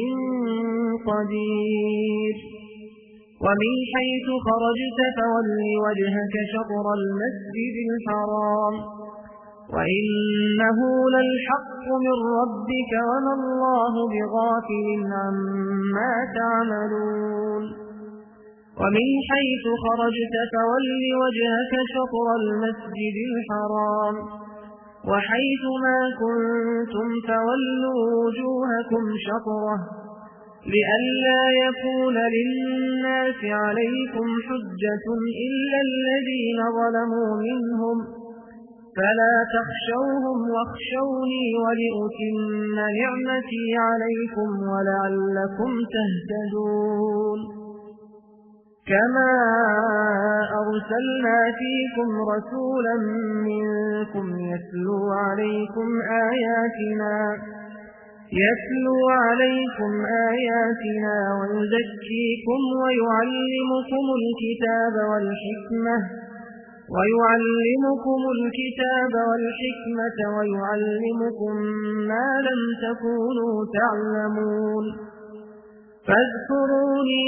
قدير ومن حيث خرجت فول وجهك شطر المسجد الحرام وإنه للحق من ربك وما الله بغافل عما تعملون ومن حيث خرجت فول وجهك شطر المسجد الحرام وحيث ما كنتم فولوا وجوهكم شطره لئلا يكون للناس عليكم حجة إلا الذين ظلموا منهم فلا تخشوهم واخشوني ولأتم نعمتي عليكم ولعلكم تهتدون كما أرسلنا فيكم رسولا منكم يتلو عليكم آياتنا يتلو عليكم آياتنا ويزكيكم ويعلمكم الكتاب والحكمة ويعلمكم الكتاب والحكمة ويعلمكم ما لم تكونوا تعلمون فاذكروني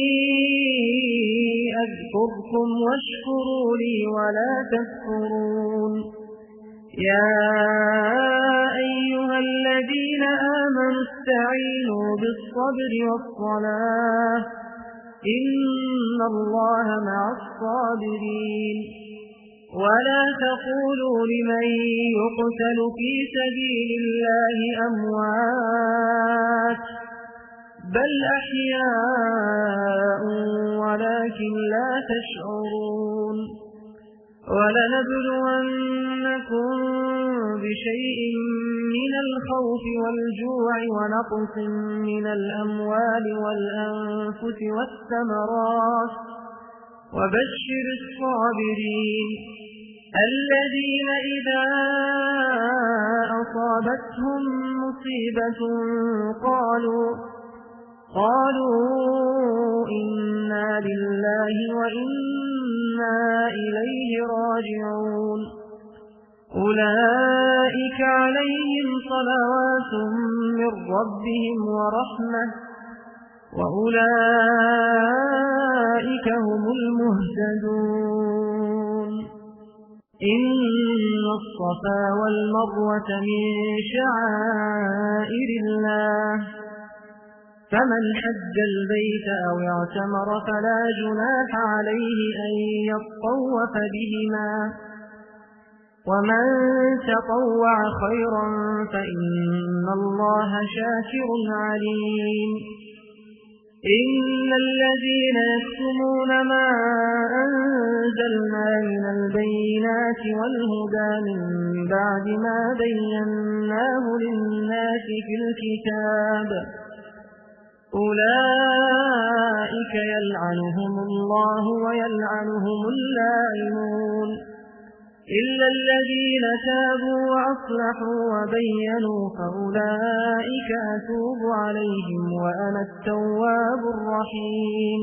أذكركم واشكروا لي ولا تكفرون يا أيها الذين آمنوا استعينوا بالصبر والصلاة إن الله مع الصابرين ولا تقولوا لمن يقتل في سبيل الله أموات بل أحياء ولكن لا تشعرون ولنبلونكم بشيء من الخوف والجوع ونقص من الأموال والأنفس والثمرات وبشر الصابرين الذين إذا أصابتهم مصيبة قالوا قالوا إنا لله وإنا إليه راجعون أولئك عليهم صلوات من ربهم ورحمة وأولئك هم المهتدون إن الصفا والمروة من شعائر الله فمن حج البيت أو اعتمر فلا جناح عليه أن يطوف بهما ومن تطوع خيرا فإن الله شاكر عليم إن الذين يكتمون ما أنزلنا من البينات والهدى من بعد ما بيناه للناس في الكتاب أولئك يلعنهم الله ويلعنهم اللاعنون إلا الذين تابوا وأصلحوا وبينوا فأولئك أتوب عليهم وأنا التواب الرحيم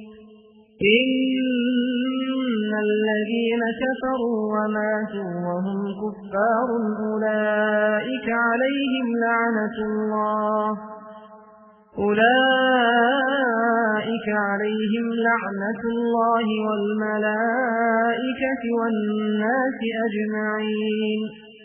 إن الذين كفروا وماتوا وهم كفار أولئك عليهم لعنة الله أولئك عليهم لعنة الله والملائكة والناس أجمعين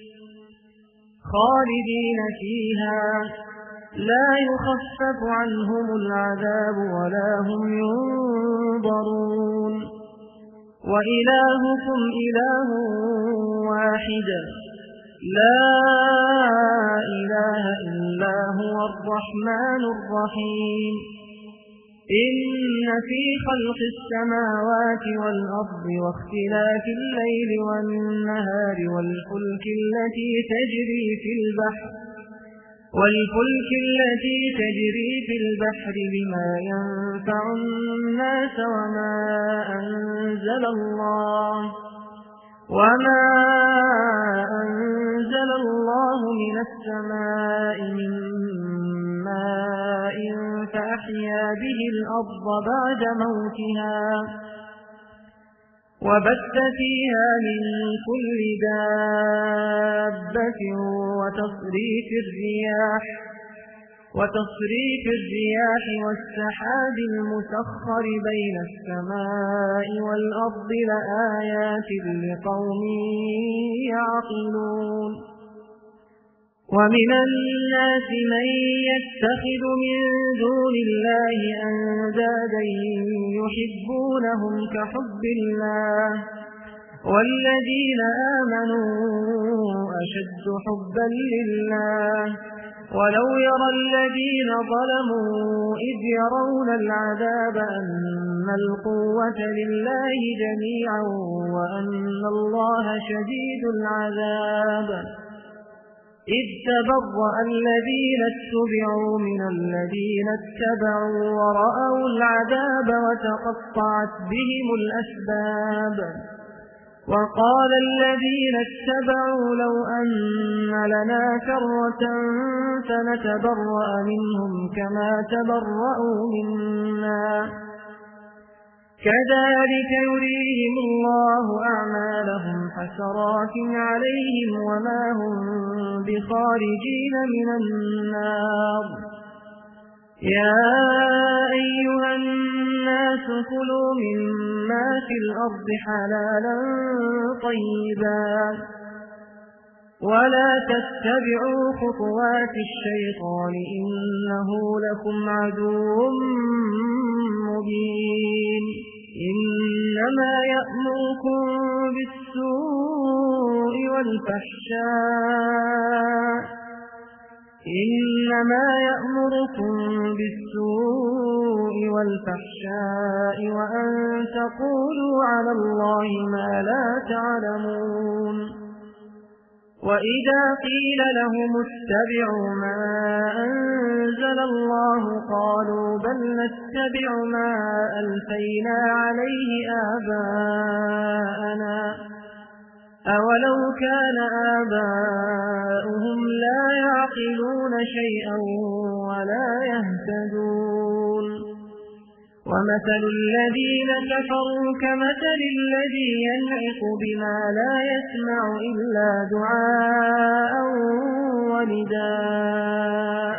خالدين فيها لا يخفف عنهم العذاب ولا هم ينظرون وإلهكم إله واحد لا إله إلا هو الرحمن الرحيم إن في خلق السماوات والأرض واختلاف الليل والنهار والفلك التي تجري في البحر والفلك التي تجري في البحر بما ينفع الناس وما أنزل الله وما أنزل الله من السماء من ماء فأحيا به الأرض بعد موتها وبث فيها من كل دابة وتصريف الرياح وتصريف الرياح والسحاب المسخر بين السماء والأرض لآيات لقوم يعقلون ومن الناس من يتخذ من دون الله أندادا يحبونهم كحب الله والذين آمنوا أشد حبا لله ولو يرى الذين ظلموا إذ يرون العذاب أن القوة لله جميعا وأن الله شديد العذاب إذ تبرأ الذين اتبعوا من الذين اتبعوا ورأوا العذاب وتقطعت بهم الأسباب وقال الذين اتبعوا لو أن لنا كرة فنتبرأ منهم كما تبرأوا منا كذلك يريهم الله أعمالهم حسرات عليهم وما هم بخارجين من النار يا أيها الناس كلوا مما في الأرض حلالا طيبا ولا تتبعوا خطوات الشيطان إنه لكم عدو مبين إنما يأمركم بالسوء والفحشاء إنما يأمركم بالسوء والفحشاء وأن تقولوا على الله ما لا تعلمون وإذا قيل لهم اتبعوا ما أنزل الله قالوا بل نتبع ما ألفينا عليه آباءنا أولو كان آباؤهم لا يعقلون شيئا ولا يهتدون ومثل الذين كفروا كمثل الذي ينعق بما لا يسمع إلا دعاء ونداء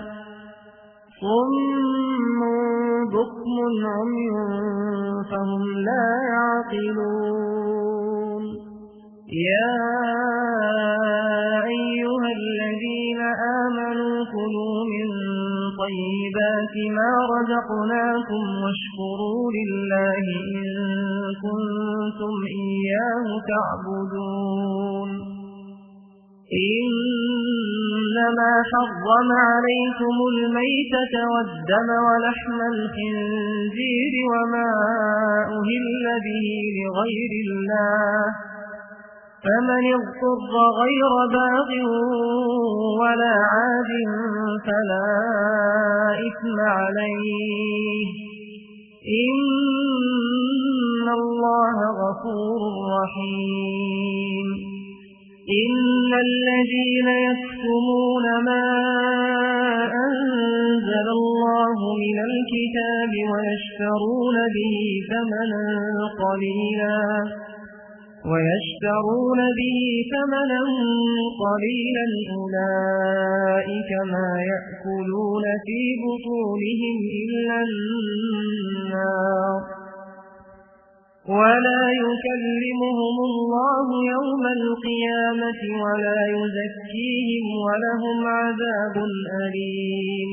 صم بكم عمي فهم لا يعقلون يا أيها الذين آمنوا كلوا من طيبات ما رزقناكم واشكروا لله إن كنتم إياه تعبدون إنما حرم عليكم الميتة والدم ولحم الخنزير وما أهل به لغير الله فمن اضطر غير باغ ولا عاد فلا إثم عليه إن الله غفور رحيم إن الذين يكتمون ما أنزل الله من الكتاب ويشترون به ثمنا قليلا ويشترون به ثمنا قليلا أولئك ما يأكلون في بطونهم إلا النار ولا يكلمهم الله يوم القيامة ولا يزكيهم ولهم عذاب أليم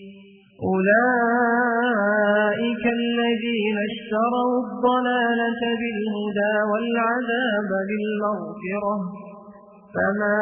أولئك الذين اشتروا الضلالة بالهدى والعذاب بالمغفرة فما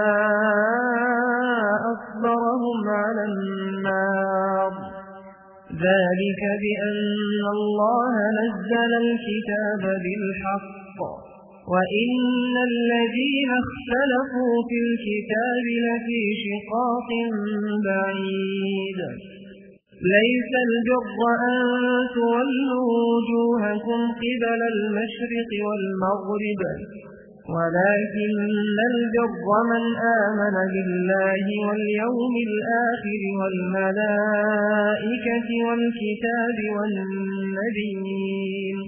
أصبرهم على النار ذلك بأن الله نزل الكتاب بالحق وإن الذين اختلفوا في الكتاب لفي شقاق بعيد ليس البر أن تولوا وجوهكم قبل المشرق والمغرب ولكن البر من آمن بالله واليوم الآخر والملائكة والكتاب والنبيين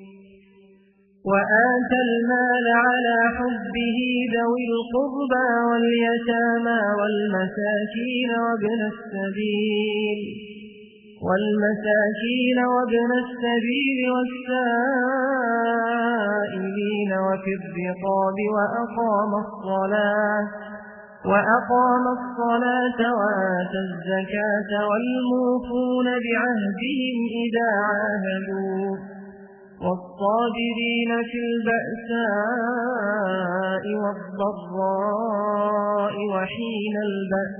وآتى المال على حبه ذوي القربى واليتامى والمساكين وابن السبيل والمساكين وابن السبيل والسائلين وفي الرقاب وأقام الصلاة وأقام الصلاة وآتى الزكاة والموفون بعهدهم إذا عاهدوا والصابرين في البأساء والضراء وحين البأس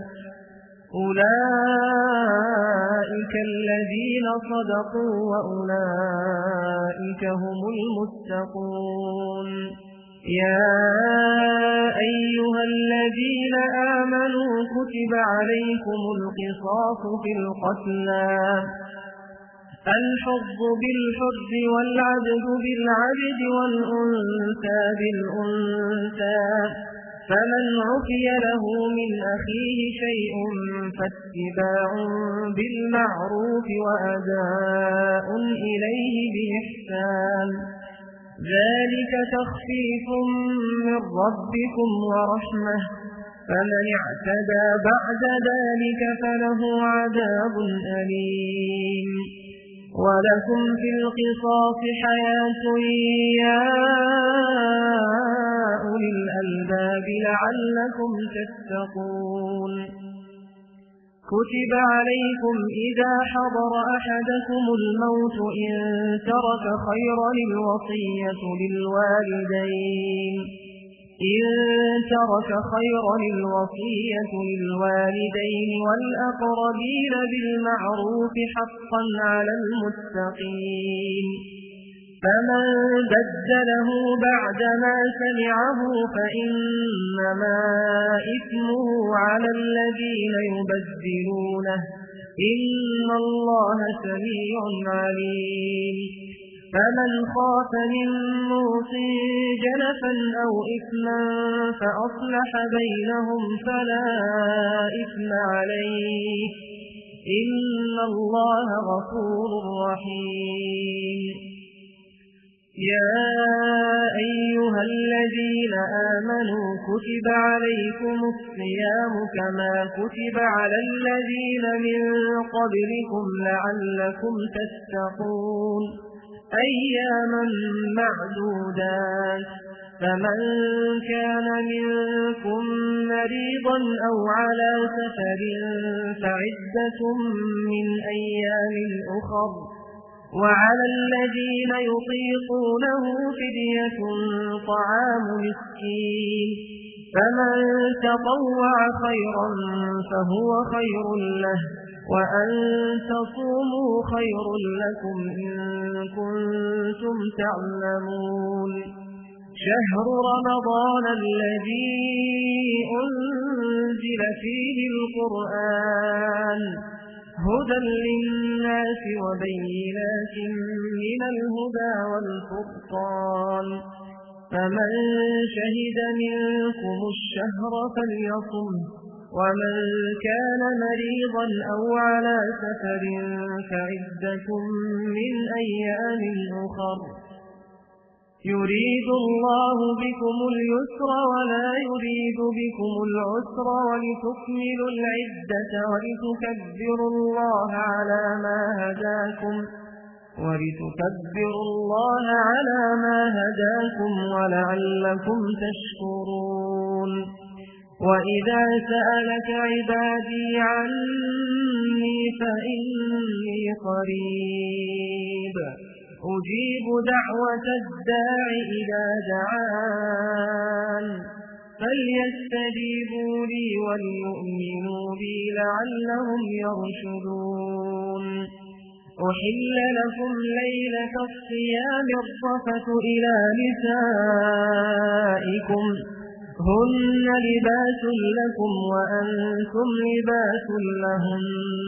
أولئك الذين صدقوا وأولئك هم المتقون يا أيها الذين آمنوا كتب عليكم القصاص في القتلى الحر بالحر والعبد بالعبد والأنثى بالأنثى فمن عفي له من أخيه شيء فاتباع بالمعروف وأداء إليه بإحسان ذلك تخفيف من ربكم ورحمة فمن اعتدى بعد ذلك فله عذاب أليم ولكم في القصاص حياة يا أولي الألباب لعلكم تتقون كتب عليكم إذا حضر أحدكم الموت إن ترك خيرا الوصية للوالدين إن ترك خيرا الوصية للوالدين والأقربين بالمعروف حقا على المتقين فمن بدله بعدما سمعه فإنما إثمه على الذين يبدلونه إن الله سميع عليم فمن خاف من موص جنفا أو إثما فأصلح بينهم فلا إثم عليه إن الله غفور رحيم يا أيها الذين آمنوا كتب عليكم الصيام كما كتب على الذين من قبلكم لعلكم تتقون أياما معدودات فمن كان منكم مريضا أو على سفر فعدة من أيام أخر وعلى الذين يطيقونه فدية طعام مسكين فمن تطوع خيرا فهو خير له وأن تصوموا خير لكم إن كنتم تعلمون شهر رمضان الذي أنزل فيه القرآن هدى للناس وبينات من الهدى والفرقان فمن شهد منكم الشهر فليصم ومن كان مريضا أو على سفر فعدة من أيام أخر يريد الله بكم اليسر ولا يريد بكم العسر ولتكملوا العدة ولتكبروا الله على ما هداكم ولتكبروا الله على ما هداكم ولعلكم تشكرون وإذا سألك عبادي عني فإني قريب أجيب دعوة الداع إذا دعان فليستجيبوا لي وليؤمنوا بي لعلهم يرشدون أحل لكم ليلة الصيام الرفث إلى نسائكم هن لباس لكم وأنتم لباس لهم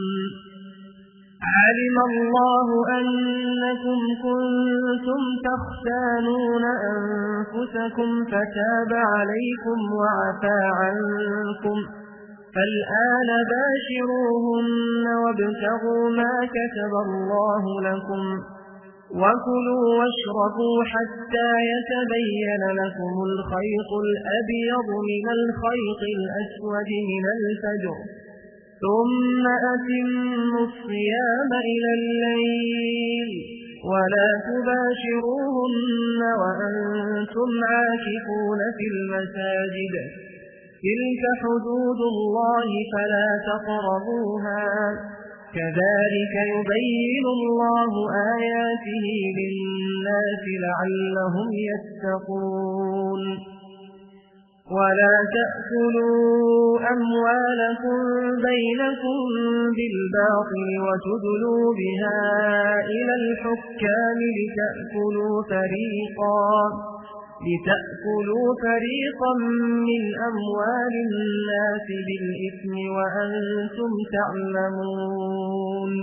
علم الله أنكم كنتم تختانون أنفسكم فتاب عليكم وعفى عنكم فالآن باشروهن وابتغوا ما كتب الله لكم وكلوا واشربوا حتى يتبين لكم الخيط الأبيض من الخيط الأسود من الفجر ثم أتموا الصيام إلى الليل ولا تباشروهن وأنتم عاكفون في المساجد تلك حدود الله فلا تقربوها كذلك يبين الله آياته للناس لعلهم يتقون ولا تأكلوا أموالكم بينكم بالباطل وتدلوا بها إلى الحكام لتأكلوا فريقا لتأكلوا فريقا من أموال الناس بالإثم وأنتم تعلمون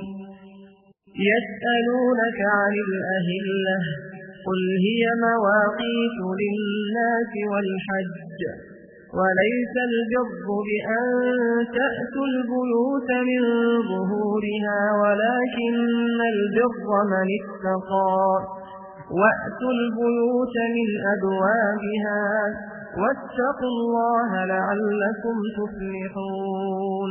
يسألونك عن الأهلة قل هي مواقيت للناس والحج وليس البر بأن تأتوا البيوت من ظهورها ولكن البر من اتقى وأتوا البيوت من أبوابها واتقوا الله لعلكم تفلحون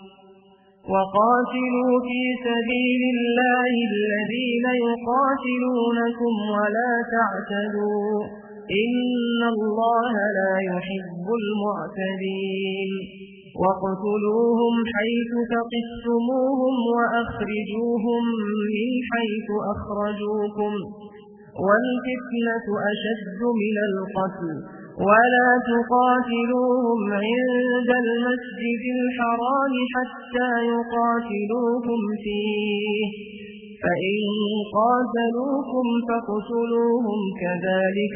وقاتلوا في سبيل الله الذين يقاتلونكم ولا تعتدوا إن الله لا يحب المعتدين واقتلوهم حيث ثقفتموهم وأخرجوهم من حيث أخرجوكم والفتنة أشد من القتل ولا تقاتلوهم عند المسجد الحرام حتى يقاتلوكم فيه فإن قاتلوكم فاقتلوهم كذلك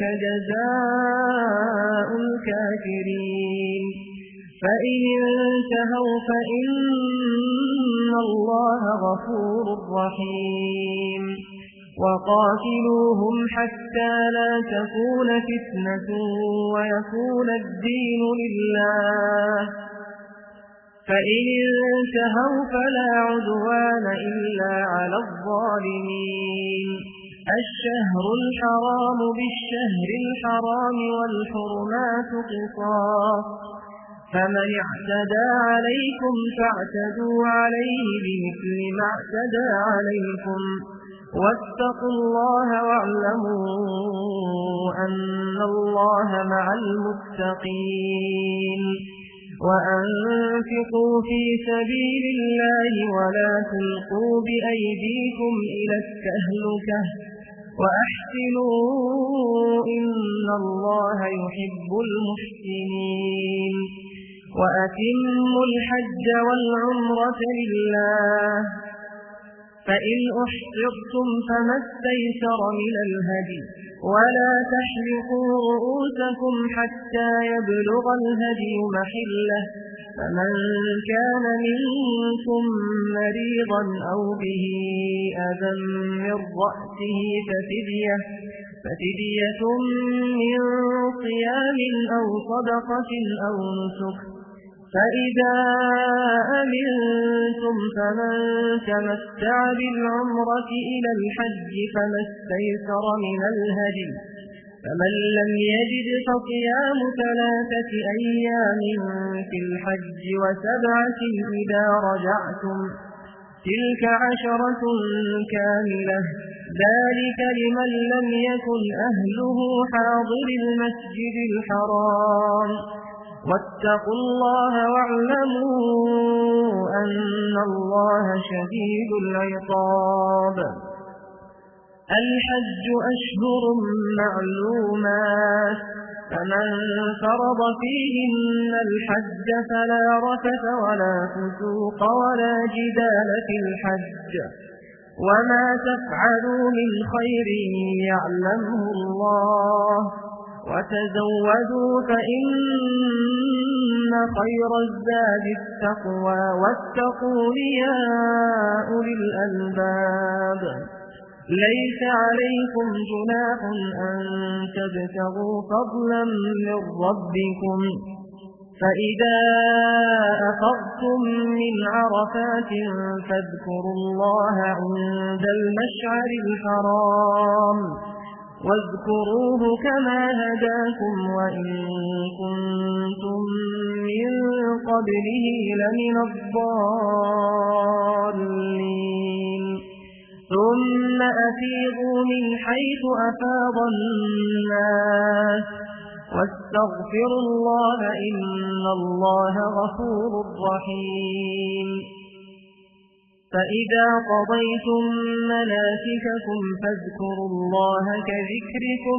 جزاء الكافرين فإن انتهوا فإن الله غفور رحيم وقاتلوهم حتى لا تكون فتنة ويكون الدين لله فإن انتهوا فلا عدوان إلا على الظالمين الشهر الحرام بالشهر الحرام والحرمات قصاص فمن اعتدى عليكم فاعتدوا عليه بمثل ما اعتدى عليكم واتقوا الله واعلموا أن الله مع المتقين وأنفقوا في سبيل الله ولا تلقوا بأيديكم إلى التهلكة وأحسنوا إن الله يحب المحسنين وأتموا الحج والعمرة لله فإن أحصرتم فما استيسر من الهدي ولا تحلقوا رؤوسكم حتى يبلغ الهدي محله فمن كان منكم مريضا أو به أذى من رأسه ففدية, ففدية من صيام أو صدقة أو نسك فإذا أمنتم فمن تمتع بالعمرة إلى الحج فما استيسر من الهدي فمن لم يجد فصيام ثلاثة أيام في الحج وسبعة إذا رجعتم تلك عشرة كاملة ذلك لمن لم يكن أهله حاضر المسجد الحرام واتقوا الله واعلموا أن الله شديد العقاب الحج أشهر معلومات فمن فرض فيهن الحج فلا رفث ولا فسوق ولا جدال في الحج وما تفعلوا من خير يعلمه الله وتزودوا فإن خير الزاد التقوى واتقون يا أولي الألباب ليس عليكم جناح أن تبتغوا فضلا من ربكم فإذا أفضتم من عرفات فاذكروا الله عند المشعر الحرام واذكروه كما هداكم وإن كنتم من قبله لمن الضالين ثم أفيضوا من حيث أفاض الناس واستغفروا الله إن الله غفور رحيم فإذا قضيتم مناسككم فاذكروا الله كذكركم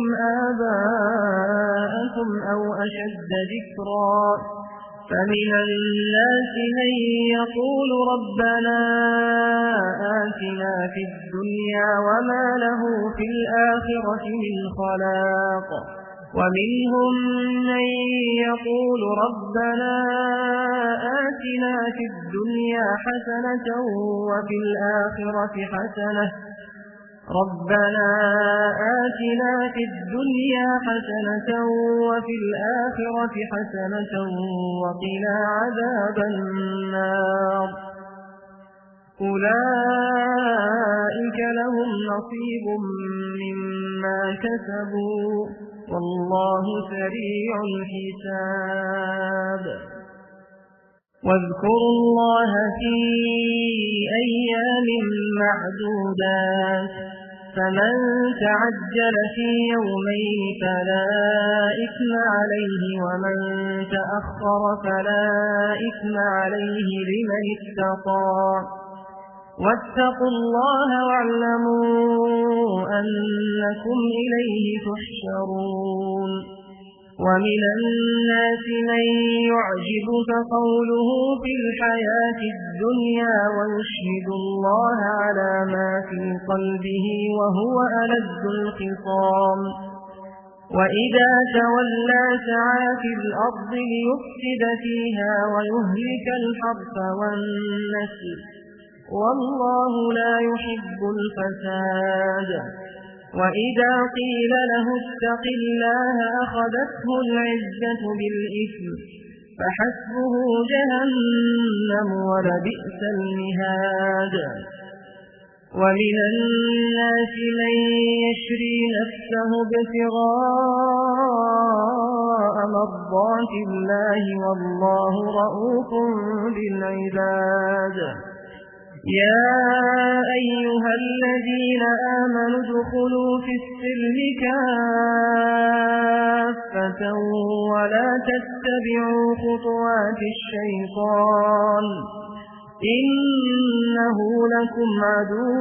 آباءكم أو أشد ذكرا فمن الناس من يقول ربنا آتنا في الدنيا وما له في الآخرة من خلاق ومنهم من يقول ربنا آتنا في الدنيا حسنة وفي الآخرة حسنة ربنا آتنا في الدنيا حسنة وفي الآخرة حسنة وقنا عذاب النار أولئك لهم نصيب مما كسبوا والله سريع الحساب واذكروا الله في أيام معدودات فمن تعجل في يومين فلا إثم عليه ومن تأخر فلا إثم عليه لمن اتقى واتقوا الله واعلموا أنكم إليه تحشرون ومن الناس من يعجبك قوله في الحياة الدنيا ويشهد الله على ما في قلبه وهو ألد الخصام وإذا تولى سعى في الأرض ليفسد فيها ويهلك الحرث والنسل والله لا يحب الفساد وإذا قيل له اتق الله أخذته العزة بالإثم فحسبه جهنم ولبئس المهاد ومن الناس من يشري نفسه ابتغاء مرضات الله والله رؤوف بالعباد يا أيها الذين آمنوا ادخلوا في السلم كافة ولا تتبعوا خطوات الشيطان إنه لكم عدو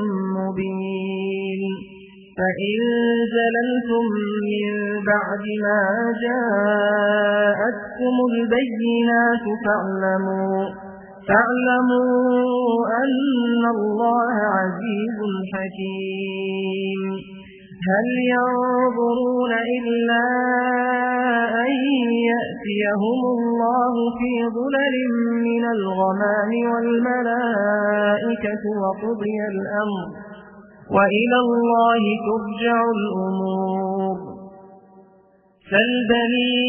مبين فإن زللتم من بعد ما جاءتكم البينات فاعلموا فاعلموا أن الله عزيز حكيم هل ينظرون إلا أن يأتيهم الله في ظلل من الغمام والملائكة وقضي الأمر وإلى الله ترجع الأمور سل بني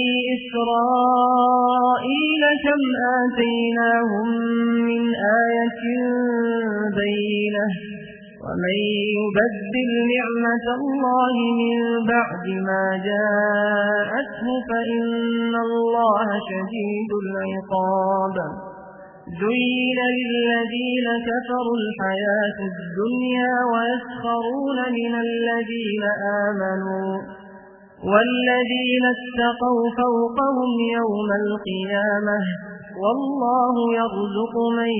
إسرائيل كم آتيناهم من آية بينة ومن يبدل نعمة الله من بعد ما جاءته فإن الله شديد العقاب زين للذين كفروا الحياة الدنيا ويسخرون من الذين آمنوا والذين اتقوا فوقهم يوم القيامة والله يرزق من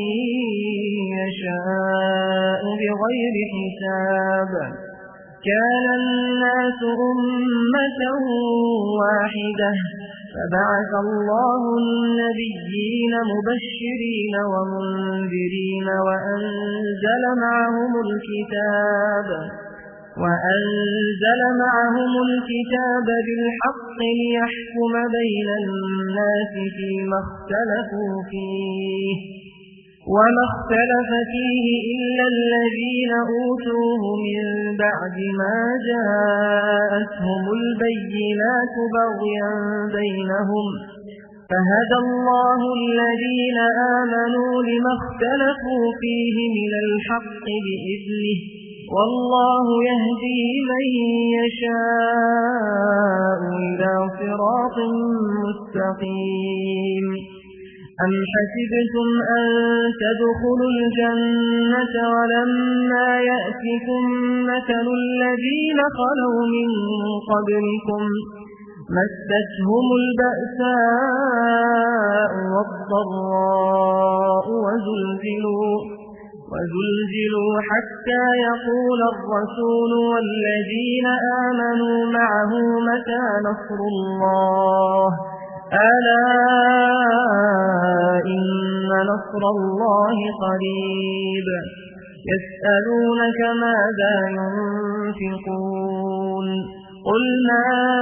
يشاء بغير حساب كان الناس أمة واحدة فبعث الله النبيين مبشرين ومنذرين وأنزل معهم الكتاب وأنزل معهم الكتاب بالحق ليحكم بين الناس فيما اختلفوا فيه وما اختلف فيه إلا الذين أوتوه من بعد ما جاءتهم البينات بغيا بينهم فهدى الله الذين آمنوا لما اختلفوا فيه من الحق بإذنه والله يهدي من يشاء إلى صراط مستقيم أم حسبتم أن تدخلوا الجنة ولما يأتكم مثل الذين خلوا من قبلكم مستهم البأساء والضراء وزلزلوا وزلزلوا حتى يقول الرسول والذين آمنوا معه متى نصر الله ألا إن نصر الله قريب يسألونك ماذا ينفقون قل ما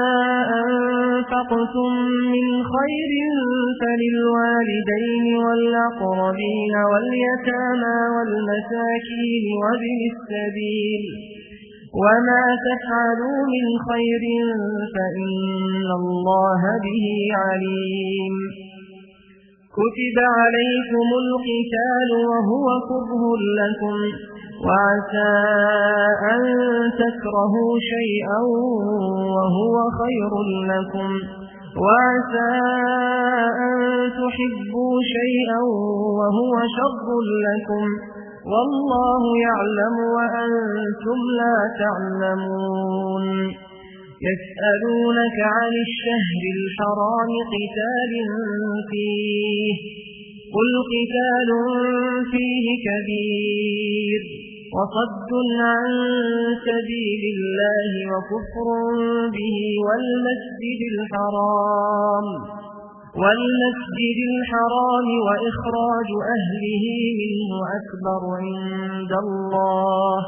أنفقتم من خير فللوالدين والأقربين واليتامى والمساكين وابن السبيل وما تفعلوا من خير فإن الله به عليم كتب عليكم القتال وهو كره لكم وعسى أن تكرهوا شيئا وهو خير لكم وعسى أن تحبوا شيئا وهو شر لكم والله يعلم وأنتم لا تعلمون يسألونك عن الشهر الحرام قتال فيه قل قتال فيه كبير وصد عن سبيل الله وكفر به والمسجد الحرام والمسجد الحرام وإخراج أهله منه أكبر عند الله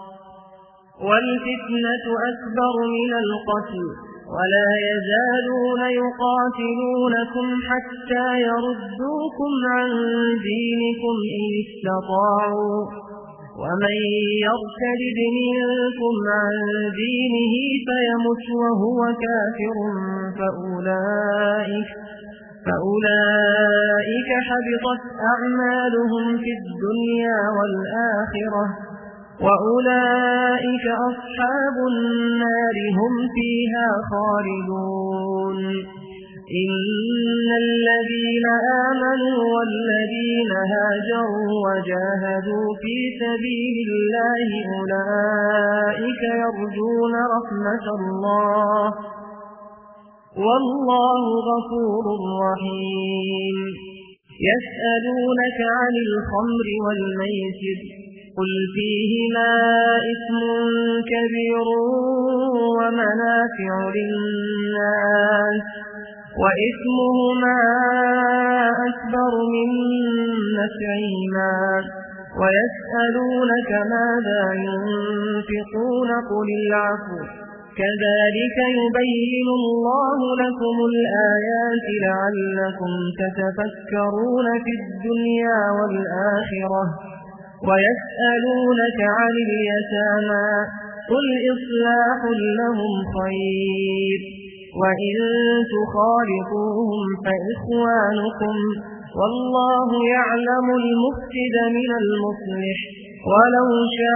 والفتنة أكبر من القتل ولا يزالون يقاتلونكم حتى يردوكم عن دينكم إن استطاعوا ومن يرتد منكم عن دينه فيمت وهو كافر فأولئك فأولئك حبطت أعمالهم في الدنيا والآخرة وأولئك أصحاب النار هم فيها خالدون إن الذين آمنوا والذين الذين هاجروا وجاهدوا في سبيل الله أولئك يرجون رحمة الله والله غفور رحيم يسألونك عن الخمر والميسر قل فيهما إثم كبير ومنافع للناس وإثمهما أكبر من نفعهما ويسألونك ماذا ينفقون قل العفو كذلك يبين الله لكم الآيات لعلكم تتفكرون في الدنيا والآخرة ويسألونك عن اليتامى قل إصلاح لهم خير وإن تخالطوهم فإخوانكم والله يعلم المفسد من المصلح ولو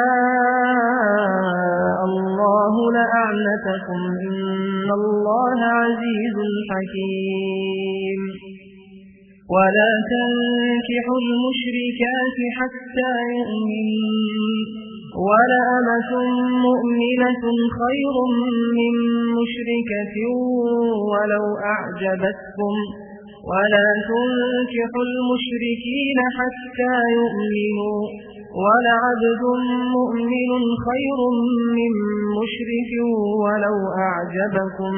شاء الله لأعنتكم إن الله عزيز حكيم ولا تنكحوا المشركات حتى يؤمنوا ولأمة مؤمنة خير من مشركة ولو أعجبتكم ولا تنكحوا المشركين حتى يؤمنوا ولعبد مؤمن خير من مشرك ولو أعجبكم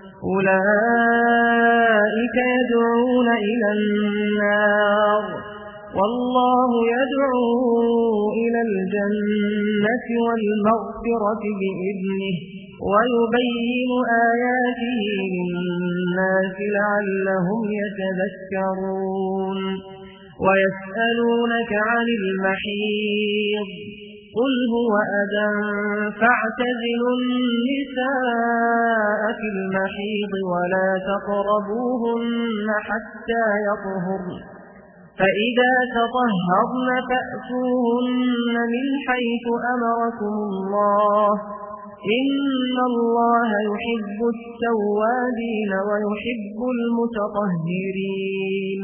أولئك يدعون إلى النار والله يدعو إلى الجنة والمغفرة بإذنه ويبين آياته للناس لعلهم يتذكرون ويسألونك عن المحيض قل هو أذى فاعتزلوا النساء في المحيض ولا تقربوهن حتى يطهرن فإذا تطهرن فأتوهن من حيث أمركم الله إن الله يحب التوابين ويحب المتطهرين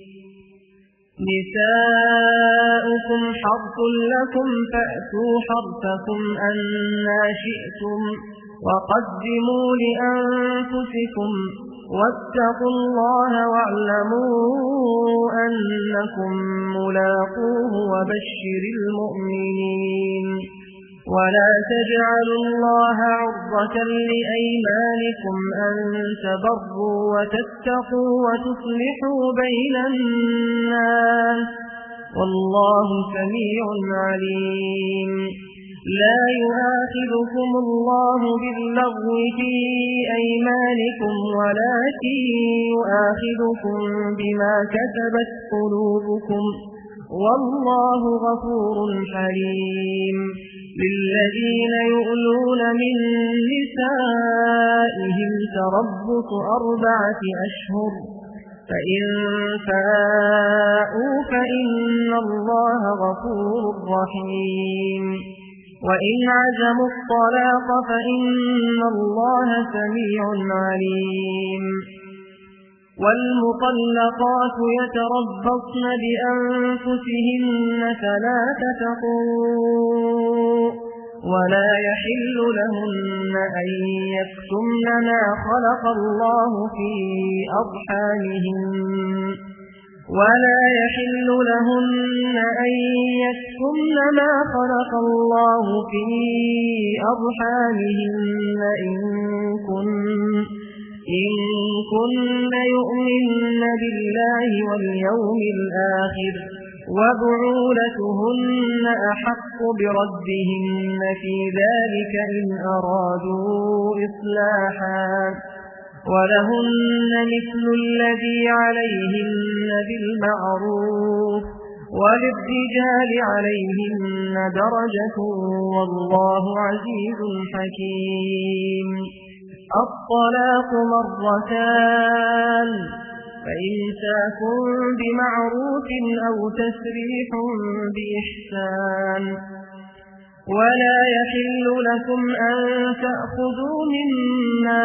نساؤكم حرث لكم فأتوا حرثكم أنى شئتم وقدموا لأنفسكم واتقوا الله واعلموا أنكم ملاقوه وبشر المؤمنين ولا تجعلوا الله عرضة لأيمانكم أن تبروا وتتقوا وتصلحوا بين الناس والله سميع عليم لا يؤاخذكم الله باللغو في أيمانكم ولكن يؤاخذكم بما كسبت قلوبكم والله غفور حليم للذين يؤلون من نسائهم تربص أربعة أشهر فإن فاءوا فإن الله غفور رحيم وإن عزموا الطلاق فإن الله سميع عليم والمطلقات يتربصن بأنفسهن ثلاثة قروء ولا يحل لهن أن يكتمن ما خلق الله في أرحامهن ولا يحل لهن أن يكتمن ما خلق الله في أرحامهن إن كن إن كن يؤمن بالله واليوم الآخر وبعولتهن أحق بردهن في ذلك إن أرادوا إصلاحا ولهن مثل الذي عليهن بالمعروف وللرجال عليهن درجة والله عزيز حكيم الطلاق مرتان فإمساك بمعروف أو تسريح بإحسان ولا يحل لكم أن تأخذوا مما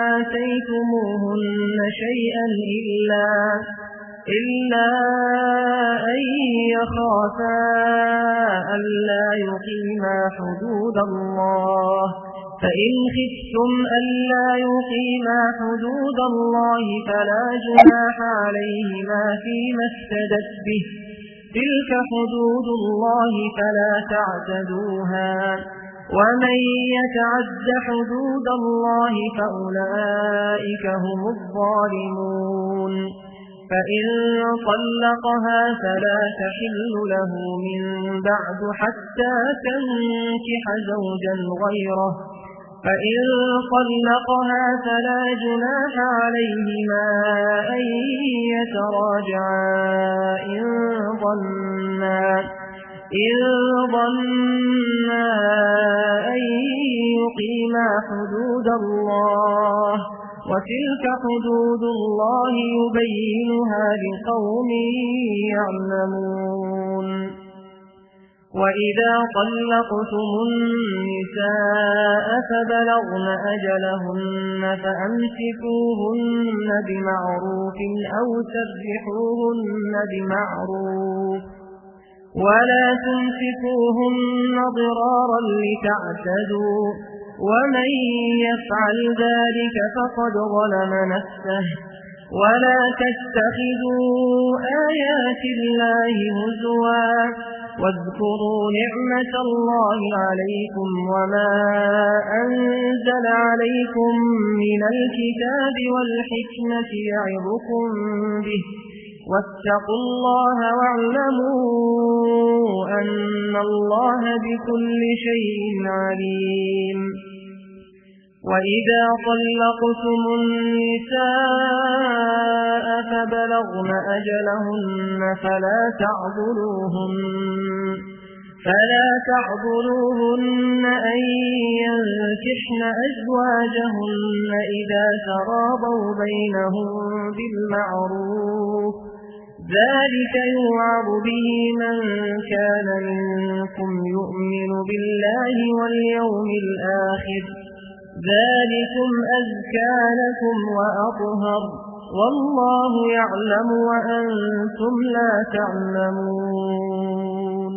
آتيتموهن شيئا إلا إلا يخافا ألا يقيما حدود الله فإن خفتم ألا يقيما حدود الله فلا جناح عليهما فيما افتدت به تلك حدود الله فلا تعتدوها ومن يتعد حدود الله فأولئك هم الظالمون فإن طلقها فلا تحل له من بعد حتى تنكح زوجا غيره فإن طلقها فلا جناح عليهما أن يتراجعا إن ظنا إن ظنا أن يقيما حدود الله وتلك حدود الله يبينها لقوم يعلمون وإذا طلقتم النساء فبلغن أجلهن فأمسكوهن بمعروف أو سرحوهن بمعروف ولا تمسكوهن ضرارا لتعتدوا ومن يفعل ذلك فقد ظلم نفسه ولا تتخذوا آيات الله هزوا واذكروا نعمة الله عليكم وما أنزل عليكم من الكتاب والحكمة يعظكم به واتقوا الله واعلموا أن الله بكل شيء عليم وإذا طلقتم النساء فبلغن أجلهن فلا تعضلوهن فلا تعضلوهن أن ينكحن أزواجهن إذا تراضوا بينهم بالمعروف ذلك يوعظ به من كان منكم يؤمن بالله واليوم الآخر ذلكم أزكى لكم وأطهر والله يعلم وأنتم لا تعلمون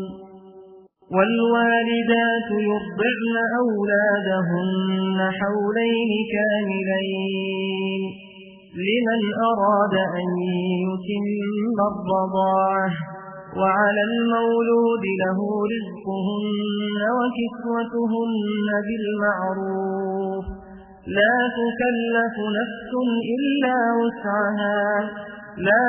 والوالدات يرضعن أولادهن حولين كاملين لمن أراد أن يتم الرضاعة وعلى المولود له رزقهن وكسوتهن بالمعروف لا تكلف نفس إلا وسعها لا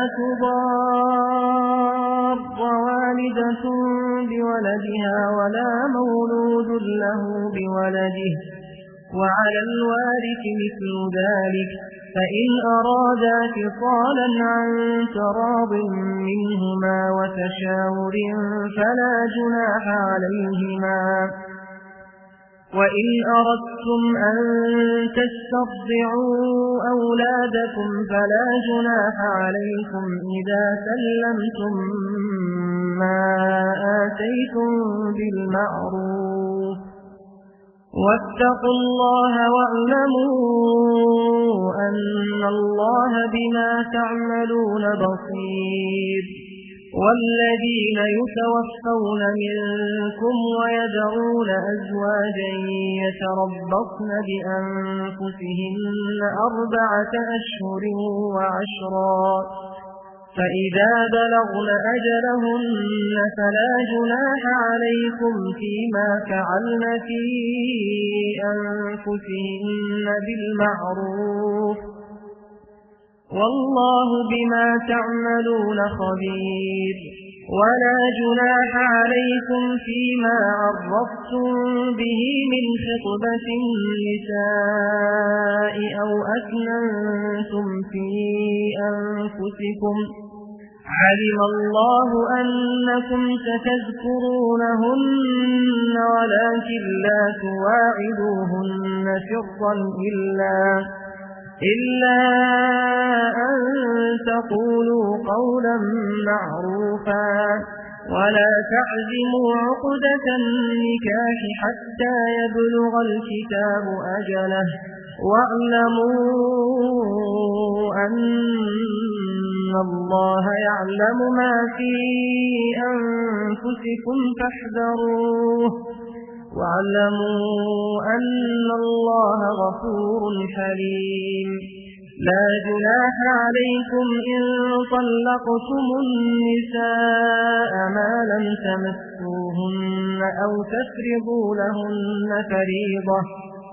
تضار والدة بولدها ولا مولود له بولده وعلى الوارث مثل ذلك فإن أرادا فصالا عن تراض منهما وتشاور فلا جناح عليهما وإن أردتم أن تسترضعوا أولادكم فلا جناح عليكم إذا سلمتم ما آتيتم بالمعروف واتقوا الله واعلموا أن الله بما تعملون بصير والذين يتوفون منكم ويذرون أزواجا يتربصن بأنفسهن أربعة أشهر وعشرا فإذا بلغن أجلهن فلا جناح عليكم فيما فعلن في أنفسهن بالمعروف والله بما تعملون خبير ولا جناح عليكم فيما عرضتم به من خطبة النساء أو أكننتم في أنفسكم علم الله أنكم ستذكرونهن ولكن لا تواعدوهن سرا إلا إلا أن تقولوا قولا معروفا ولا تعزموا عقدة النكاح حتى يبلغ الكتاب أجله واعلموا أن الله يعلم ما في أنفسكم فاحذروه واعلموا أن الله غفور حليم لا جناح عليكم إن طلقتم النساء ما لم تمسوهن أو تفرضوا لهن فريضة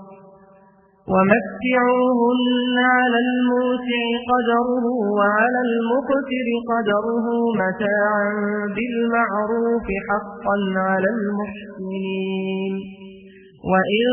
ومتعوهن على الموسع قدره وعلى المقتر قدره متاعا بالمعروف حقا على المحسنين وإن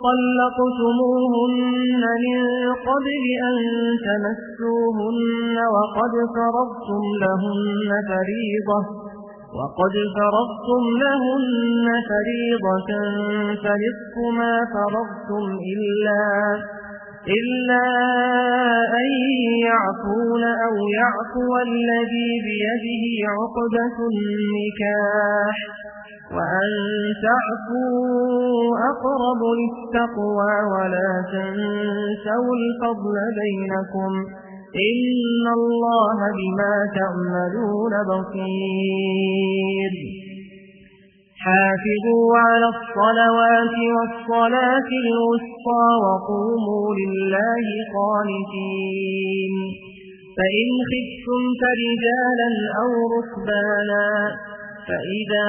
طلقتموهن من قبل أن تمسوهن وقد فرضتم لهن فريضة وقد فرضتم لهن فريضة فنصف ما فرضتم إلا إلا أن يعفون أو يعفو الذي بيده عقدة النكاح وأن تعفوا أقرب للتقوى ولا تنسوا الفضل بينكم إن الله بما تعملون بصير حافظوا على الصلوات والصلاة الوسطى وقوموا لله قانتين فإن خفتم فرجالا أو ركبانا فإذا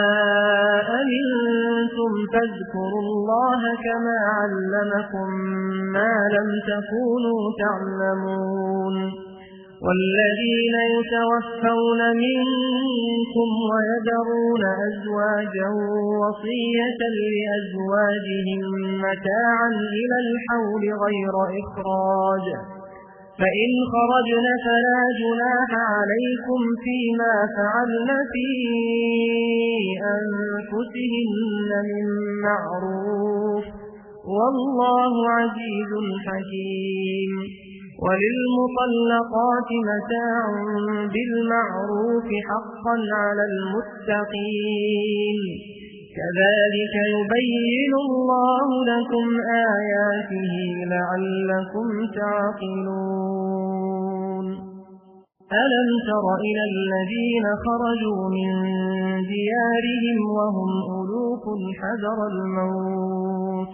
أمنتم فاذكروا الله كما علمكم ما لم تكونوا تعلمون والذين يتوفون منكم ويذرون أزواجا وصية لأزواجهم متاعا إلى الحول غير إخراج فإن خرجن فلا جناح عليكم فيما فعلن في أنفسهن من معروف والله عزيز حكيم وللمطلقات متاع بالمعروف حقا على المتقين كذلك يبين الله لكم آياته لعلكم تعقلون ألم تر إلى الذين خرجوا من ديارهم وهم ألوف حذر الموت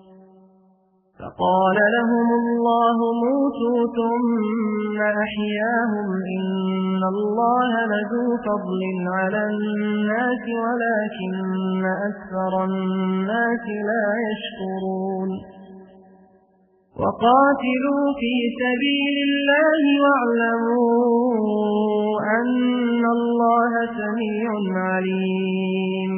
فقال لهم الله موتوا ثم أحياهم إن الله لذو فضل على الناس ولكن أكثر الناس لا يشكرون وقاتلوا في سبيل الله واعلموا أن الله سميع عليم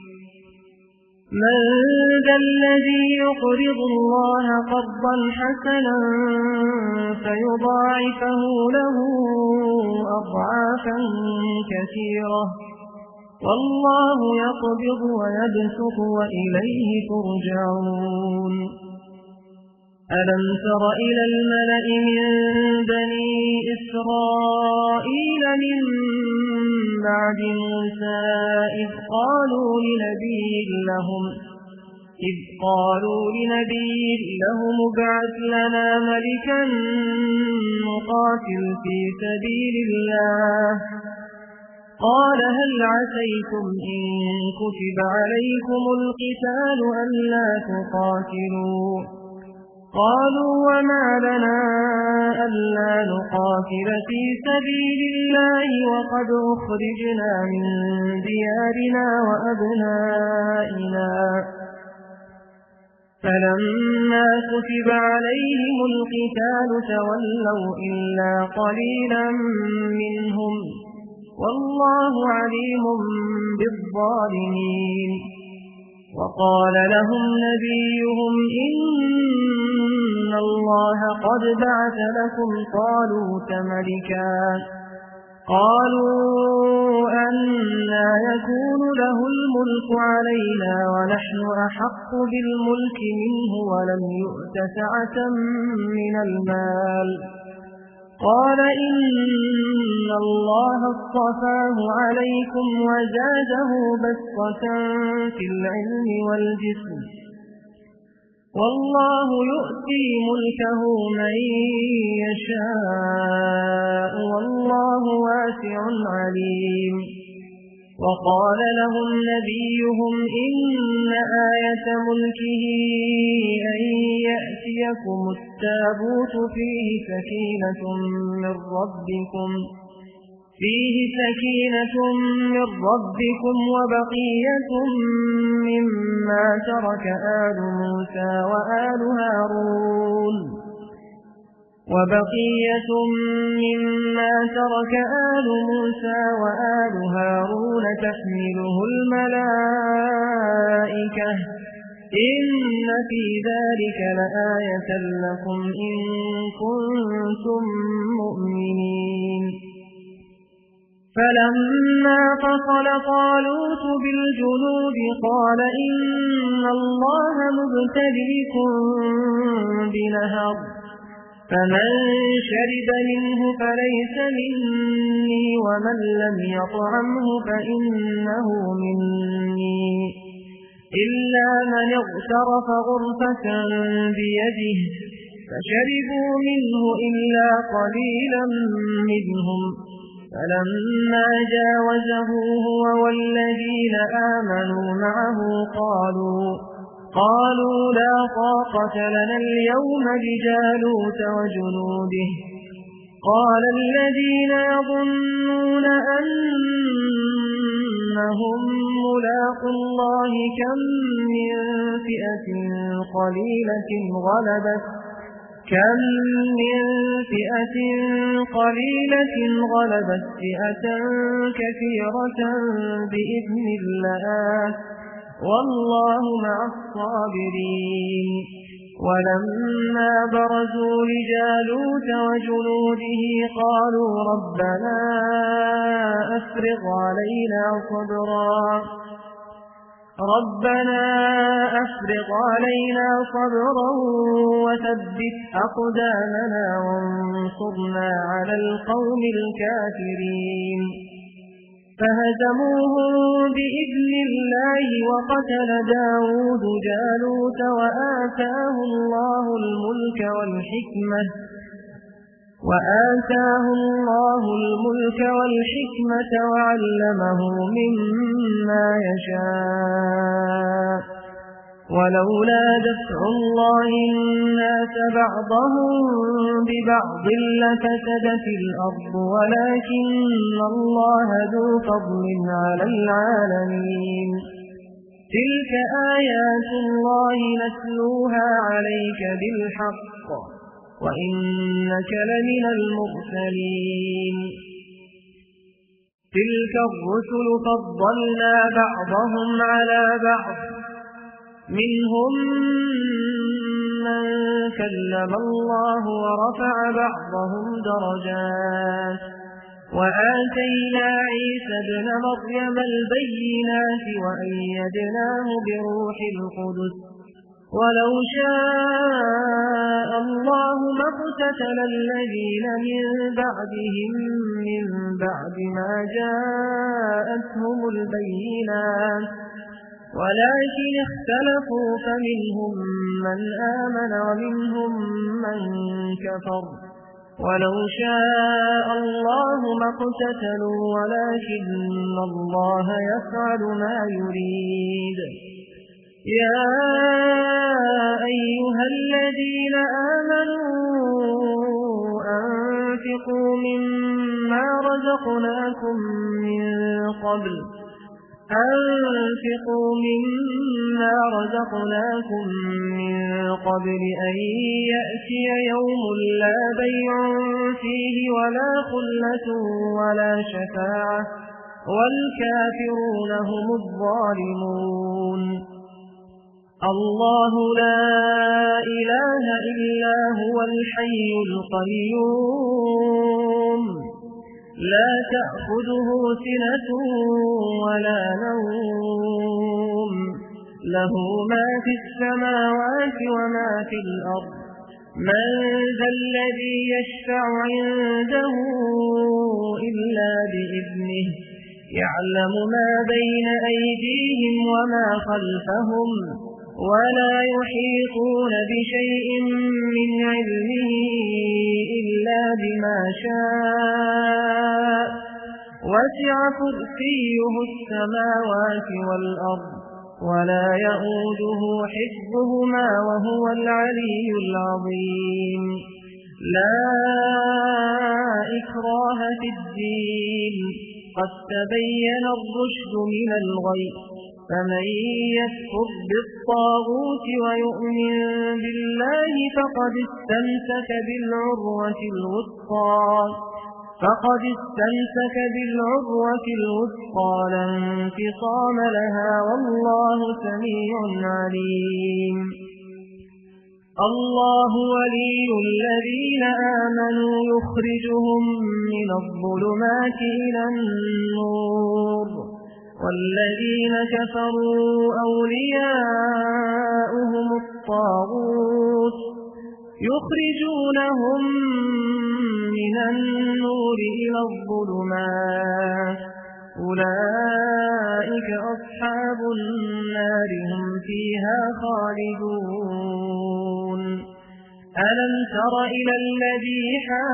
من ذا الذي يقرض الله قرضا حسنا فيضاعفه له أضعافا كثيرة والله يقبض ويبسط وإليه ترجعون ألم تر إلى الملأ من بني إسرائيل من بعد موسى إذ قالوا لنبي لهم إذ قالوا لنبي لهم ابعث لنا ملكا نقاتل في سبيل الله قال هل عسيتم إن كتب عليكم القتال ألا تقاتلوا قالوا وما لنا ألا نقاتل في سبيل الله وقد أخرجنا من ديارنا وأبنائنا فلما كتب عليهم القتال تولوا إلا قليلا منهم والله عليم بالظالمين وقال لهم نبيهم إن الله قد بعث لكم طالوت ملكا قالوا أنى يكون له الملك علينا ونحن أحق بالملك منه ولم يؤت سعة من المال قال إن الله اصطفاه عليكم وزاده بسطة في العلم والجسم والله يؤتي ملكه من يشاء والله واسع عليم وقال لهم نبيهم إن آية ملكه أن يأتيكم التابوت فيه سكينة من ربكم فيه سكينة من ربكم وبقية مما ترك آل موسى وآل هارون وبقية مما ترك آل موسى وآل هارون تحمله الملائكة إن في ذلك لآية لكم إن كنتم مؤمنين فلما فصل طالوت بالجنود قال إن الله مبتليكم بنهر فمن شرب منه فليس مني ومن لم يطعمه فإنه مني إلا من اغترف غرفة بيده فشربوا منه إلا قليلا منهم فلما جاوزه هو والذين آمنوا معه قالوا قالوا لا طاقة لنا اليوم بجالوت وجنوده قال الذين يظنون أنهم ملاقو الله كم من فئة قليلة غلبت كم من فئة قليلة غلبت فئة كثيرة بإذن الله والله مع الصابرين ولما برزوا لجالوت وجنوده قالوا ربنا أفرغ علينا صبرا ربنا أفرغ علينا صبرا وثبت أقدامنا وانصرنا على القوم الكافرين فهزموهم بإذن الله وقتل داود جالوت وآتاه الله الملك والحكمة وآتاه الله الملك والحكمة وعلمه مما يشاء ولولا دفع الله الناس بعضهم ببعض لفسدت الأرض ولكن الله ذو فضل على العالمين تلك آيات الله نتلوها عليك بالحق وإنك لمن المرسلين تلك الرسل فضلنا بعضهم على بعض منهم من كلم الله ورفع بعضهم درجات وآتينا عيسى ابن مريم البينات وأيدناه بروح القدس ولو شاء الله ما اقتتل الذين من بعدهم من بعد ما جاءتهم البينات ولكن اختلفوا فمنهم من آمن ومنهم من كفر ولو شاء الله ما اقتتلوا ولكن الله يفعل ما يريد يا أيها الذين آمنوا أنفقوا مما رزقناكم من قبل أنفقوا مما رزقناكم من قبل أن يأتي يوم لا بيع فيه ولا خلة ولا شفاعة والكافرون هم الظالمون الله لا إله إلا هو الحي القيوم لا تأخذه سنة ولا نوم له ما في السماوات وما في الأرض من ذا الذي يشفع عنده إلا بإذنه يعلم ما بين أيديهم وما خلفهم ولا يحيطون بشيء من علمه إلا بما شاء وسع كرسيه السماوات والأرض ولا يئوده حفظهما وهو العلي العظيم لا إكراه في الدين قد تبين الرشد من الغي فمن يكفر بالطاغوت ويؤمن بالله فقد استمسك بالعروة الوثقى فقد استمسك بالعروة الوثقى لا انفصام لها والله سميع عليم الله ولي الذين آمنوا يخرجهم من الظلمات إلى النور والذين كفروا أولياؤهم الطاغوت يخرجونهم من النور إلى الظلمات أولئك أصحاب النار هم فيها خالدون ألم تر إلى الذي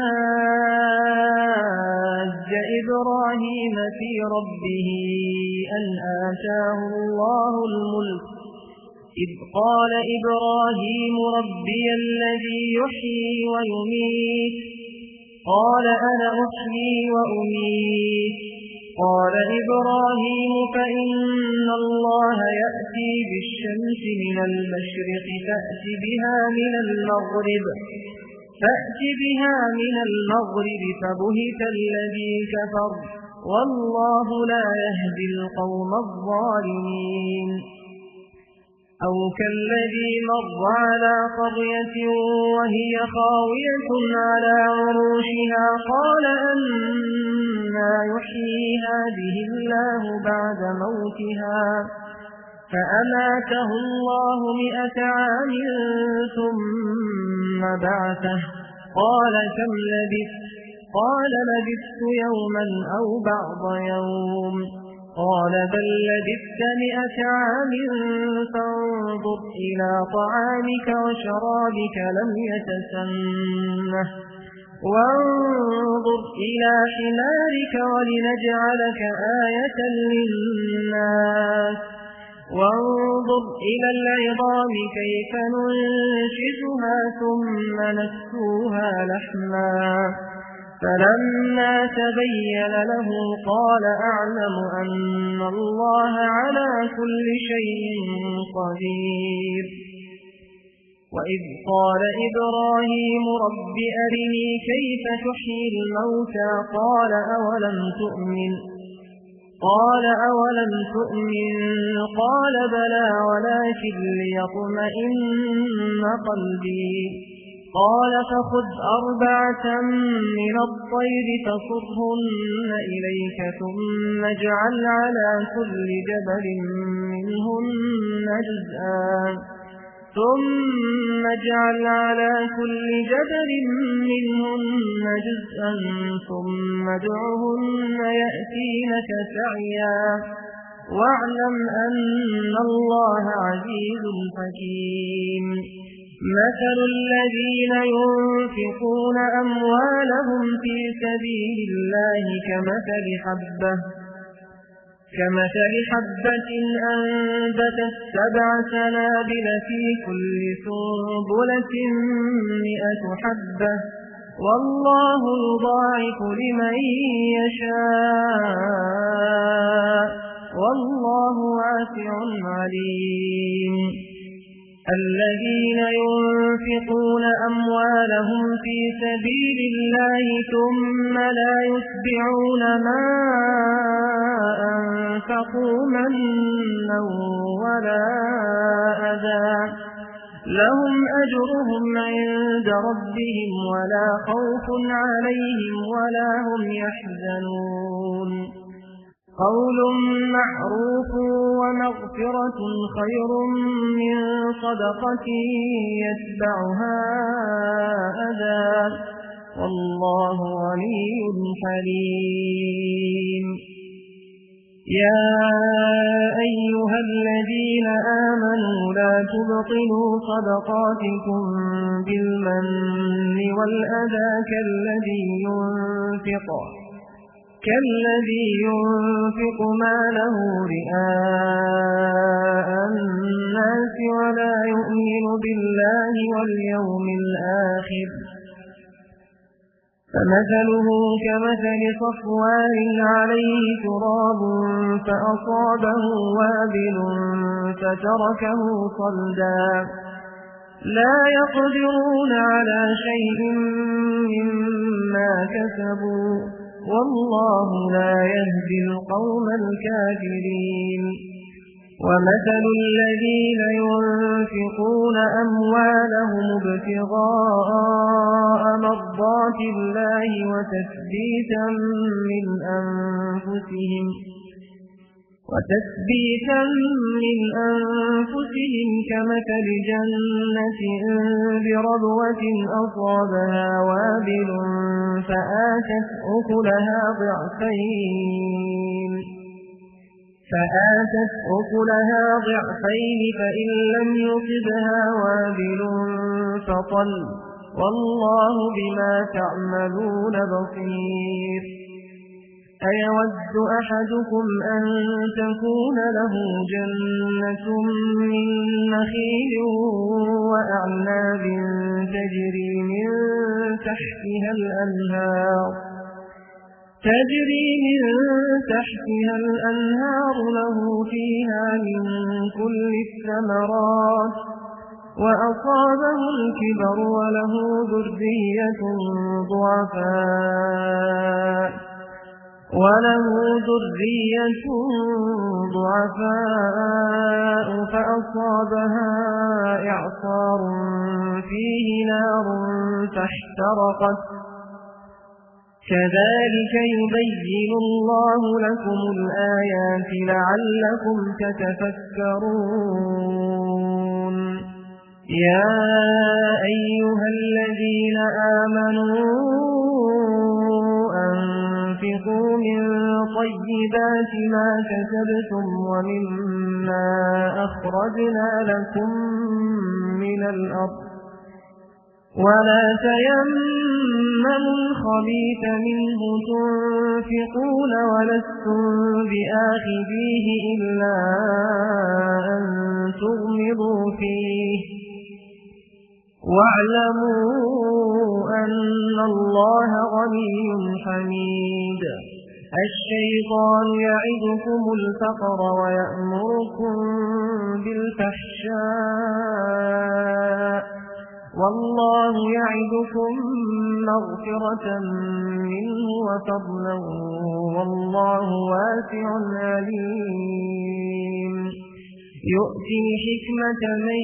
حاج إبراهيم في ربه أن آتاه الله الملك إذ قال إبراهيم ربي الذي يحيي ويميت قال أنا أحيي وأميت قال إبراهيم فإن الله يأتي بالشمس من المشرق فأت بها من المغرب فأت بها من المغرب فبهت الذي كفر والله لا يهدي القوم الظالمين أو كالذي مر على قرية وهي خاوية على عروشها قال أنى يحيي هذه الله بعد موتها فأماته الله مئة عام ثم بعثه قال كم لبثت قال لبثت يوما أو بعض يوم قال بل لبثت مئة عام فانظر إلى طعامك وشرابك لم يتسنه وانظر إلى حمارك ولنجعلك آية للناس وانظر إلى العظام كيف ننشزها ثم نكسوها لحما فلما تبين له قال أعلم أن الله على كل شيء قدير وإذ قال إبراهيم رب أرني كيف تحيي الموتى قال أولم تؤمن قال أولم تؤمن قال بلى ولكن ليطمئن قلبي قال فخذ أربعة من الطير فصرهن إليك ثم اجعل على كل جبل منهن جزءا ثم اجعل على كل جبل منهن جزءا ثم ادعهن يأتينك سعيا واعلم أن الله عزيز حكيم مثل الذين ينفقون أموالهم في سبيل الله كمثل حبة كمثل حبة أنبتت سبع سنابل في كل سنبلة مئة حبة والله يضاعف لمن يشاء والله واسع عليم الذين ينفقون أموالهم في سبيل الله ثم لا يتبعون ما أنفقوا منا ولا أذى لهم أجرهم عند ربهم ولا خوف عليهم ولا هم يحزنون قول معروف ومغفرة خير من صدقة يتبعها أذى والله غني حليم يا أيها الذين آمنوا لا تبطلوا صدقاتكم بالمن والأذى كالذي ينفق كالذي ينفق ماله رئاء الناس ولا يؤمن بالله واليوم الآخر فمثله كمثل صفوان عليه تراب فأصابه وابل فتركه صلدا لا يقدرون على شيء مما كسبوا والله لا يهدي القوم الكافرين ومثل الذين ينفقون أموالهم ابتغاء مرضات الله وتثبيتا من أنفسهم وتثبيتا من أنفسهم كمثل جنة بربوة أصابها وابل فآتت أكلها ضعفين فآتت أكلها ضعفين فإن لم يصبها وابل فطل والله بما تعملون بصير أيود أحدكم أن تكون له جنة من نخيل وأعناب تجري من تحتها الأنهار تجري من تحتها الأنهار له فيها من كل الثمرات وأصابه الكبر وله ذرية ضعفاء وله ذرية ضعفاء فأصابها إعصار فيه نار فاحترقت كذلك يبين الله لكم الآيات لعلكم تتفكرون يا أيها الذين آمنوا أنفقوا من طيبات ما كسبتم ومما أخرجنا لكم من الأرض ولا تيمموا الخبيث منه تنفقون ولستم بآخذيه إلا أن تغمضوا فيه واعلموا أن الله غني حميد الشيطان يعدكم الفقر ويأمركم بالفحشاء والله يعدكم مغفرة منه وفضلا والله واسع عليم يؤتي الحكمة من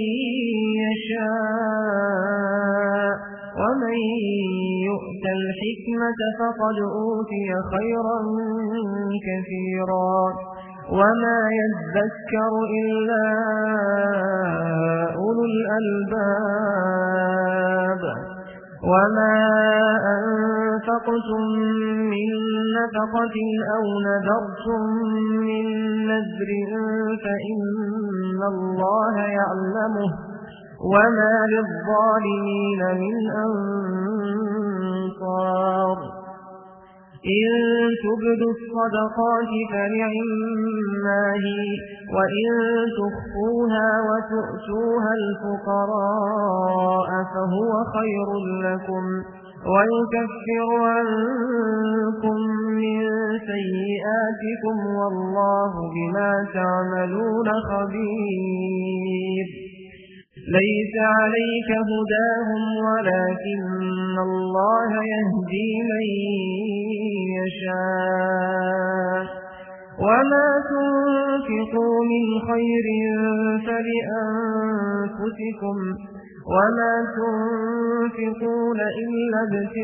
يشاء ومن يؤت الحكمة فقد أوتي خيرا كثيرا وما يذكر إلا أولو الألباب وما أنفقتم من نفقة أو نذرتم من نذر فإن الله يعلمه وما للظالمين من أنصار إن تبدوا الصدقات فنعما هي وإن تخفوها وتؤتوها الفقراء فهو خير لكم ويكفر عنكم من سيئاتكم والله بما تعملون خبير ليس عليك هداهم ولكن الله يهدي من يشاء وما تنفقوا من خير فلأنفسكم وما تنفقون إلا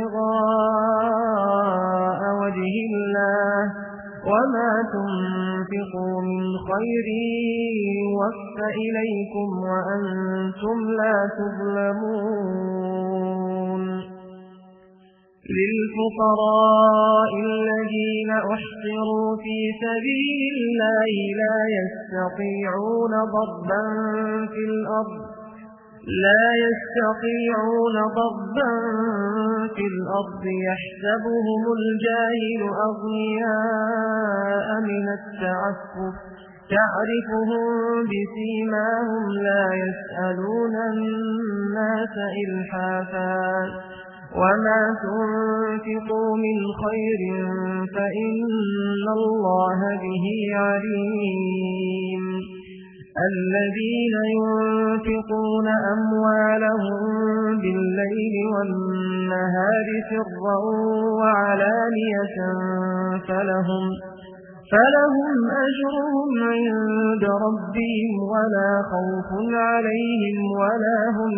ابتغاء وجه الله وما تنفقوا من خير يوفى إليكم وأنتم لا تظلمون للفقراء الذين أحصروا في سبيل الله لا يستطيعون ضربا في الأرض لا يستطيعون ضربا في الأرض يحسبهم الجاهل أغنياء من التعفف تعرفهم بسيماهم لا يسألون الناس إلحافا وما تنفقوا من خير فإن الله به عليم الذين ينفقون أموالهم بالليل والنهار سرا وعلانية فلهم فلهم أجرهم عند ربهم ولا خوف عليهم ولا هم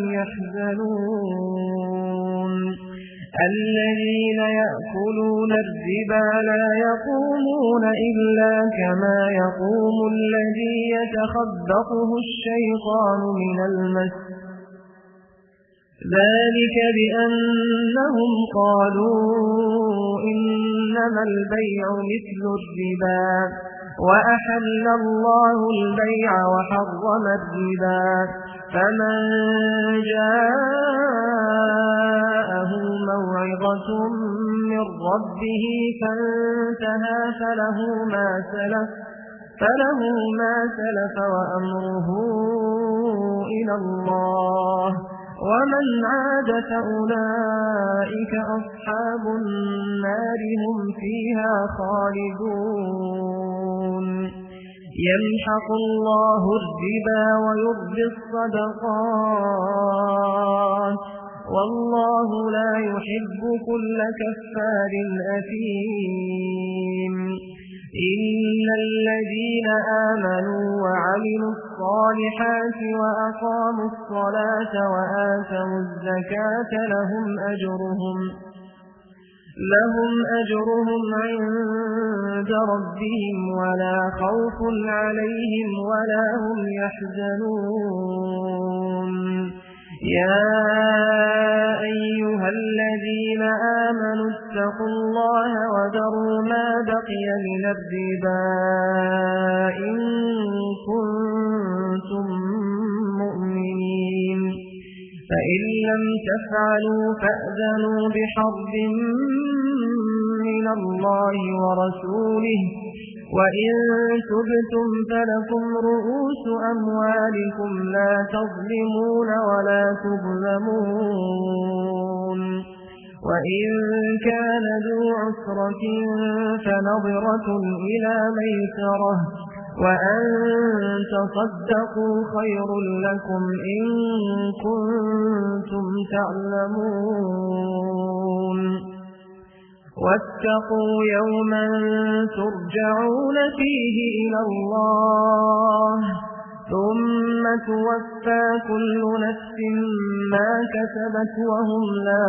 يحزنون الذين يأكلون الربا لا يقومون إلا كما يقوم الذي يتخبطه الشيطان من المس ذلك بأنهم قالوا إنما البيع مثل الربا وأحل الله البيع وحرم الربا فمن جاءه موعظة من ربه فانتهى فله ما سلف فله ما سلف وأمره إلى الله ومن عاد فأولئك أصحاب النار هم فيها خالدون يمحق الله الربا ويربي الصدقات والله لا يحب كل كفار أثيم إن الذين آمنوا وعملوا الصالحات وأقاموا الصلاة وآتوا الزكاة لهم أجرهم لهم أجرهم عند ربهم ولا خوف عليهم ولا هم يحزنون يا أيها الذين آمنوا اتقوا الله وذروا ما بقي من الربا إن كنتم مؤمنين فإن لم تفعلوا فأذنوا بحرب من الله ورسوله وإن تبتم فلكم رؤوس أموالكم لا تظلمون ولا تظلمون وإن كان ذو عسرة فنظرة إلى ميسرة وأن تصدقوا خير لكم إن كنتم تعلمون واتقوا يوما ترجعون فيه إلى الله ثم توفى كل نفس ما كسبت وهم لا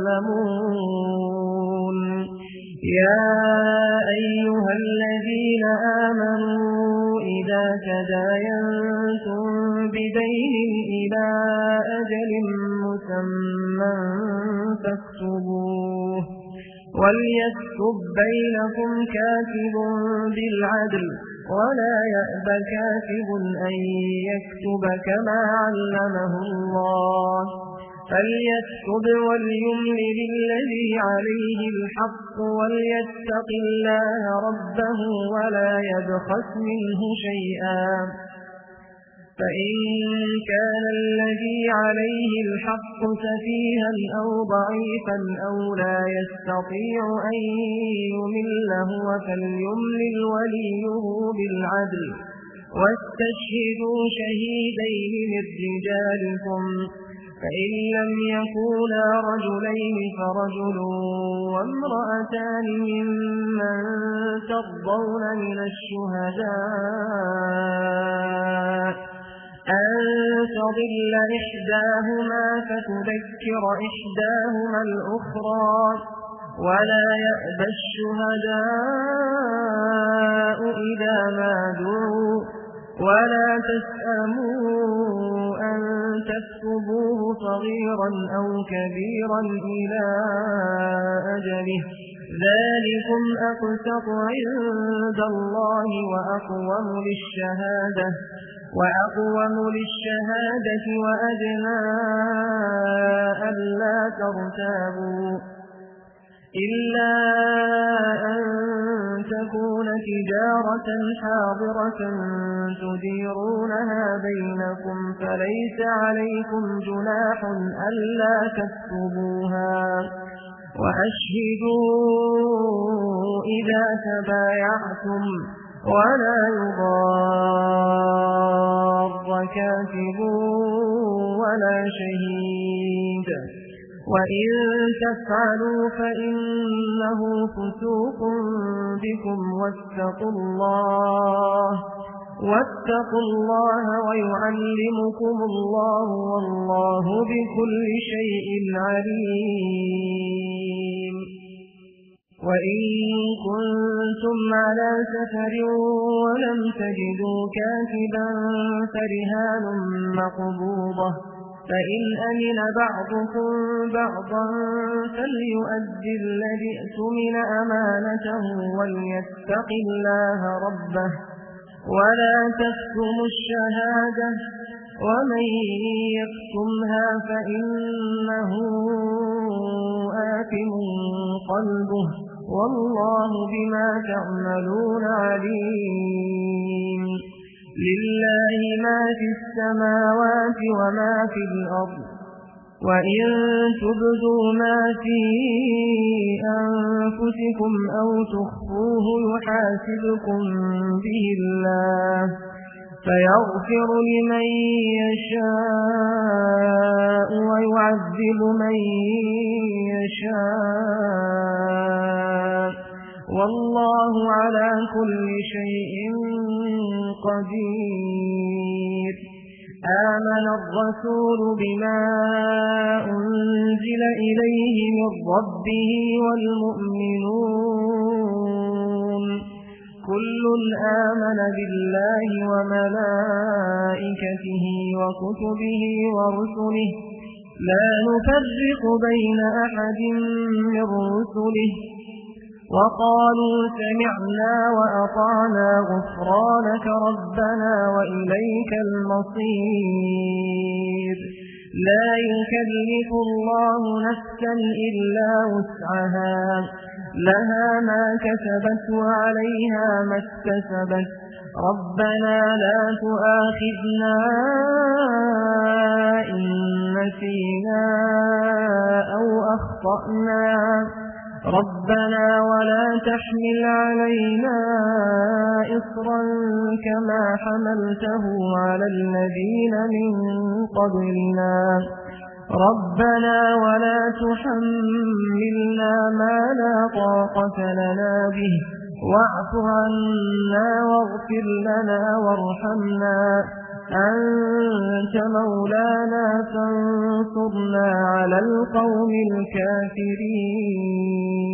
يظلمون يا أيها الذين آمنوا إذا تداينتم بدين إلى أجل مسمى فاكتبوه وليكتب بينكم كاتب بالعدل ولا يأب كاتب أن يكتب كما علمه الله فليكتب وليملل الذي عليه الحق وليتق الله ربه ولا يبخس منه شيئا فإن كان الذي عليه الحق سفيها أو ضعيفا أو لا يستطيع أن يمل هو فليملل وليه بالعدل واستشهدوا شهيدين من رجالكم فإن لم يكونا رجلين فرجل وامرأتان ممن ترضون من الشهداء أن تضل إحداهما فتذكر إحداهما الأخرى ولا يأبى الشهداء إذا ما دعوا ولا تسأموا أن تكتبوه صغيرا أو كبيرا إلى أجله ذلكم أقسط عند الله وأقوم للشهادة وأقوم للشهادة وأدنى ألا ترتابوا إلا أن تكون تجارة حاضرة تديرونها بينكم فليس عليكم جناح ألا تكتبوها وأشهدوا إذا تبايعتم ولا يضار كاتب ولا شهيد وإن تفعلوا فإنه فسوق بكم واتقوا الله واتقوا الله ويعلمكم الله والله بكل شيء عليم وإن كنتم على سفر ولم تجدوا كاتبا فرهان مقبوضة فإن أمن بعضكم بعضا فليؤدي الذي اؤتمن أمانته وليتق الله ربه ولا تكتموا الشهادة ومن يكتمها فإنه آثم قلبه والله بما تعملون عليم لله ما في السماوات وما في الأرض وإن تبدوا ما في أنفسكم أو تخفوه يحاسبكم به الله فيغفر لمن يشاء ويعذب من يشاء والله على كل شيء قدير آمن الرسول بما أنزل إليه من ربه والمؤمنون كل آمن بالله وملائكته وكتبه ورسله لا نفرق بين أحد من رسله وقالوا سمعنا وأطعنا غفرانك ربنا وإليك المصير لا يكلف الله نفسا إلا وسعها لها ما كسبت وعليها ما اكتسبت ربنا لا تؤاخذنا إن نسينا أو أخطأنا ربنا ولا تحمل علينا إصرا كما حملته على الذين من قبلنا ربنا ولا تحملنا ما لا طاقة لنا به واعف عنا واغفر لنا وارحمنا أنت مولانا فانصرنا على القوم الكافرين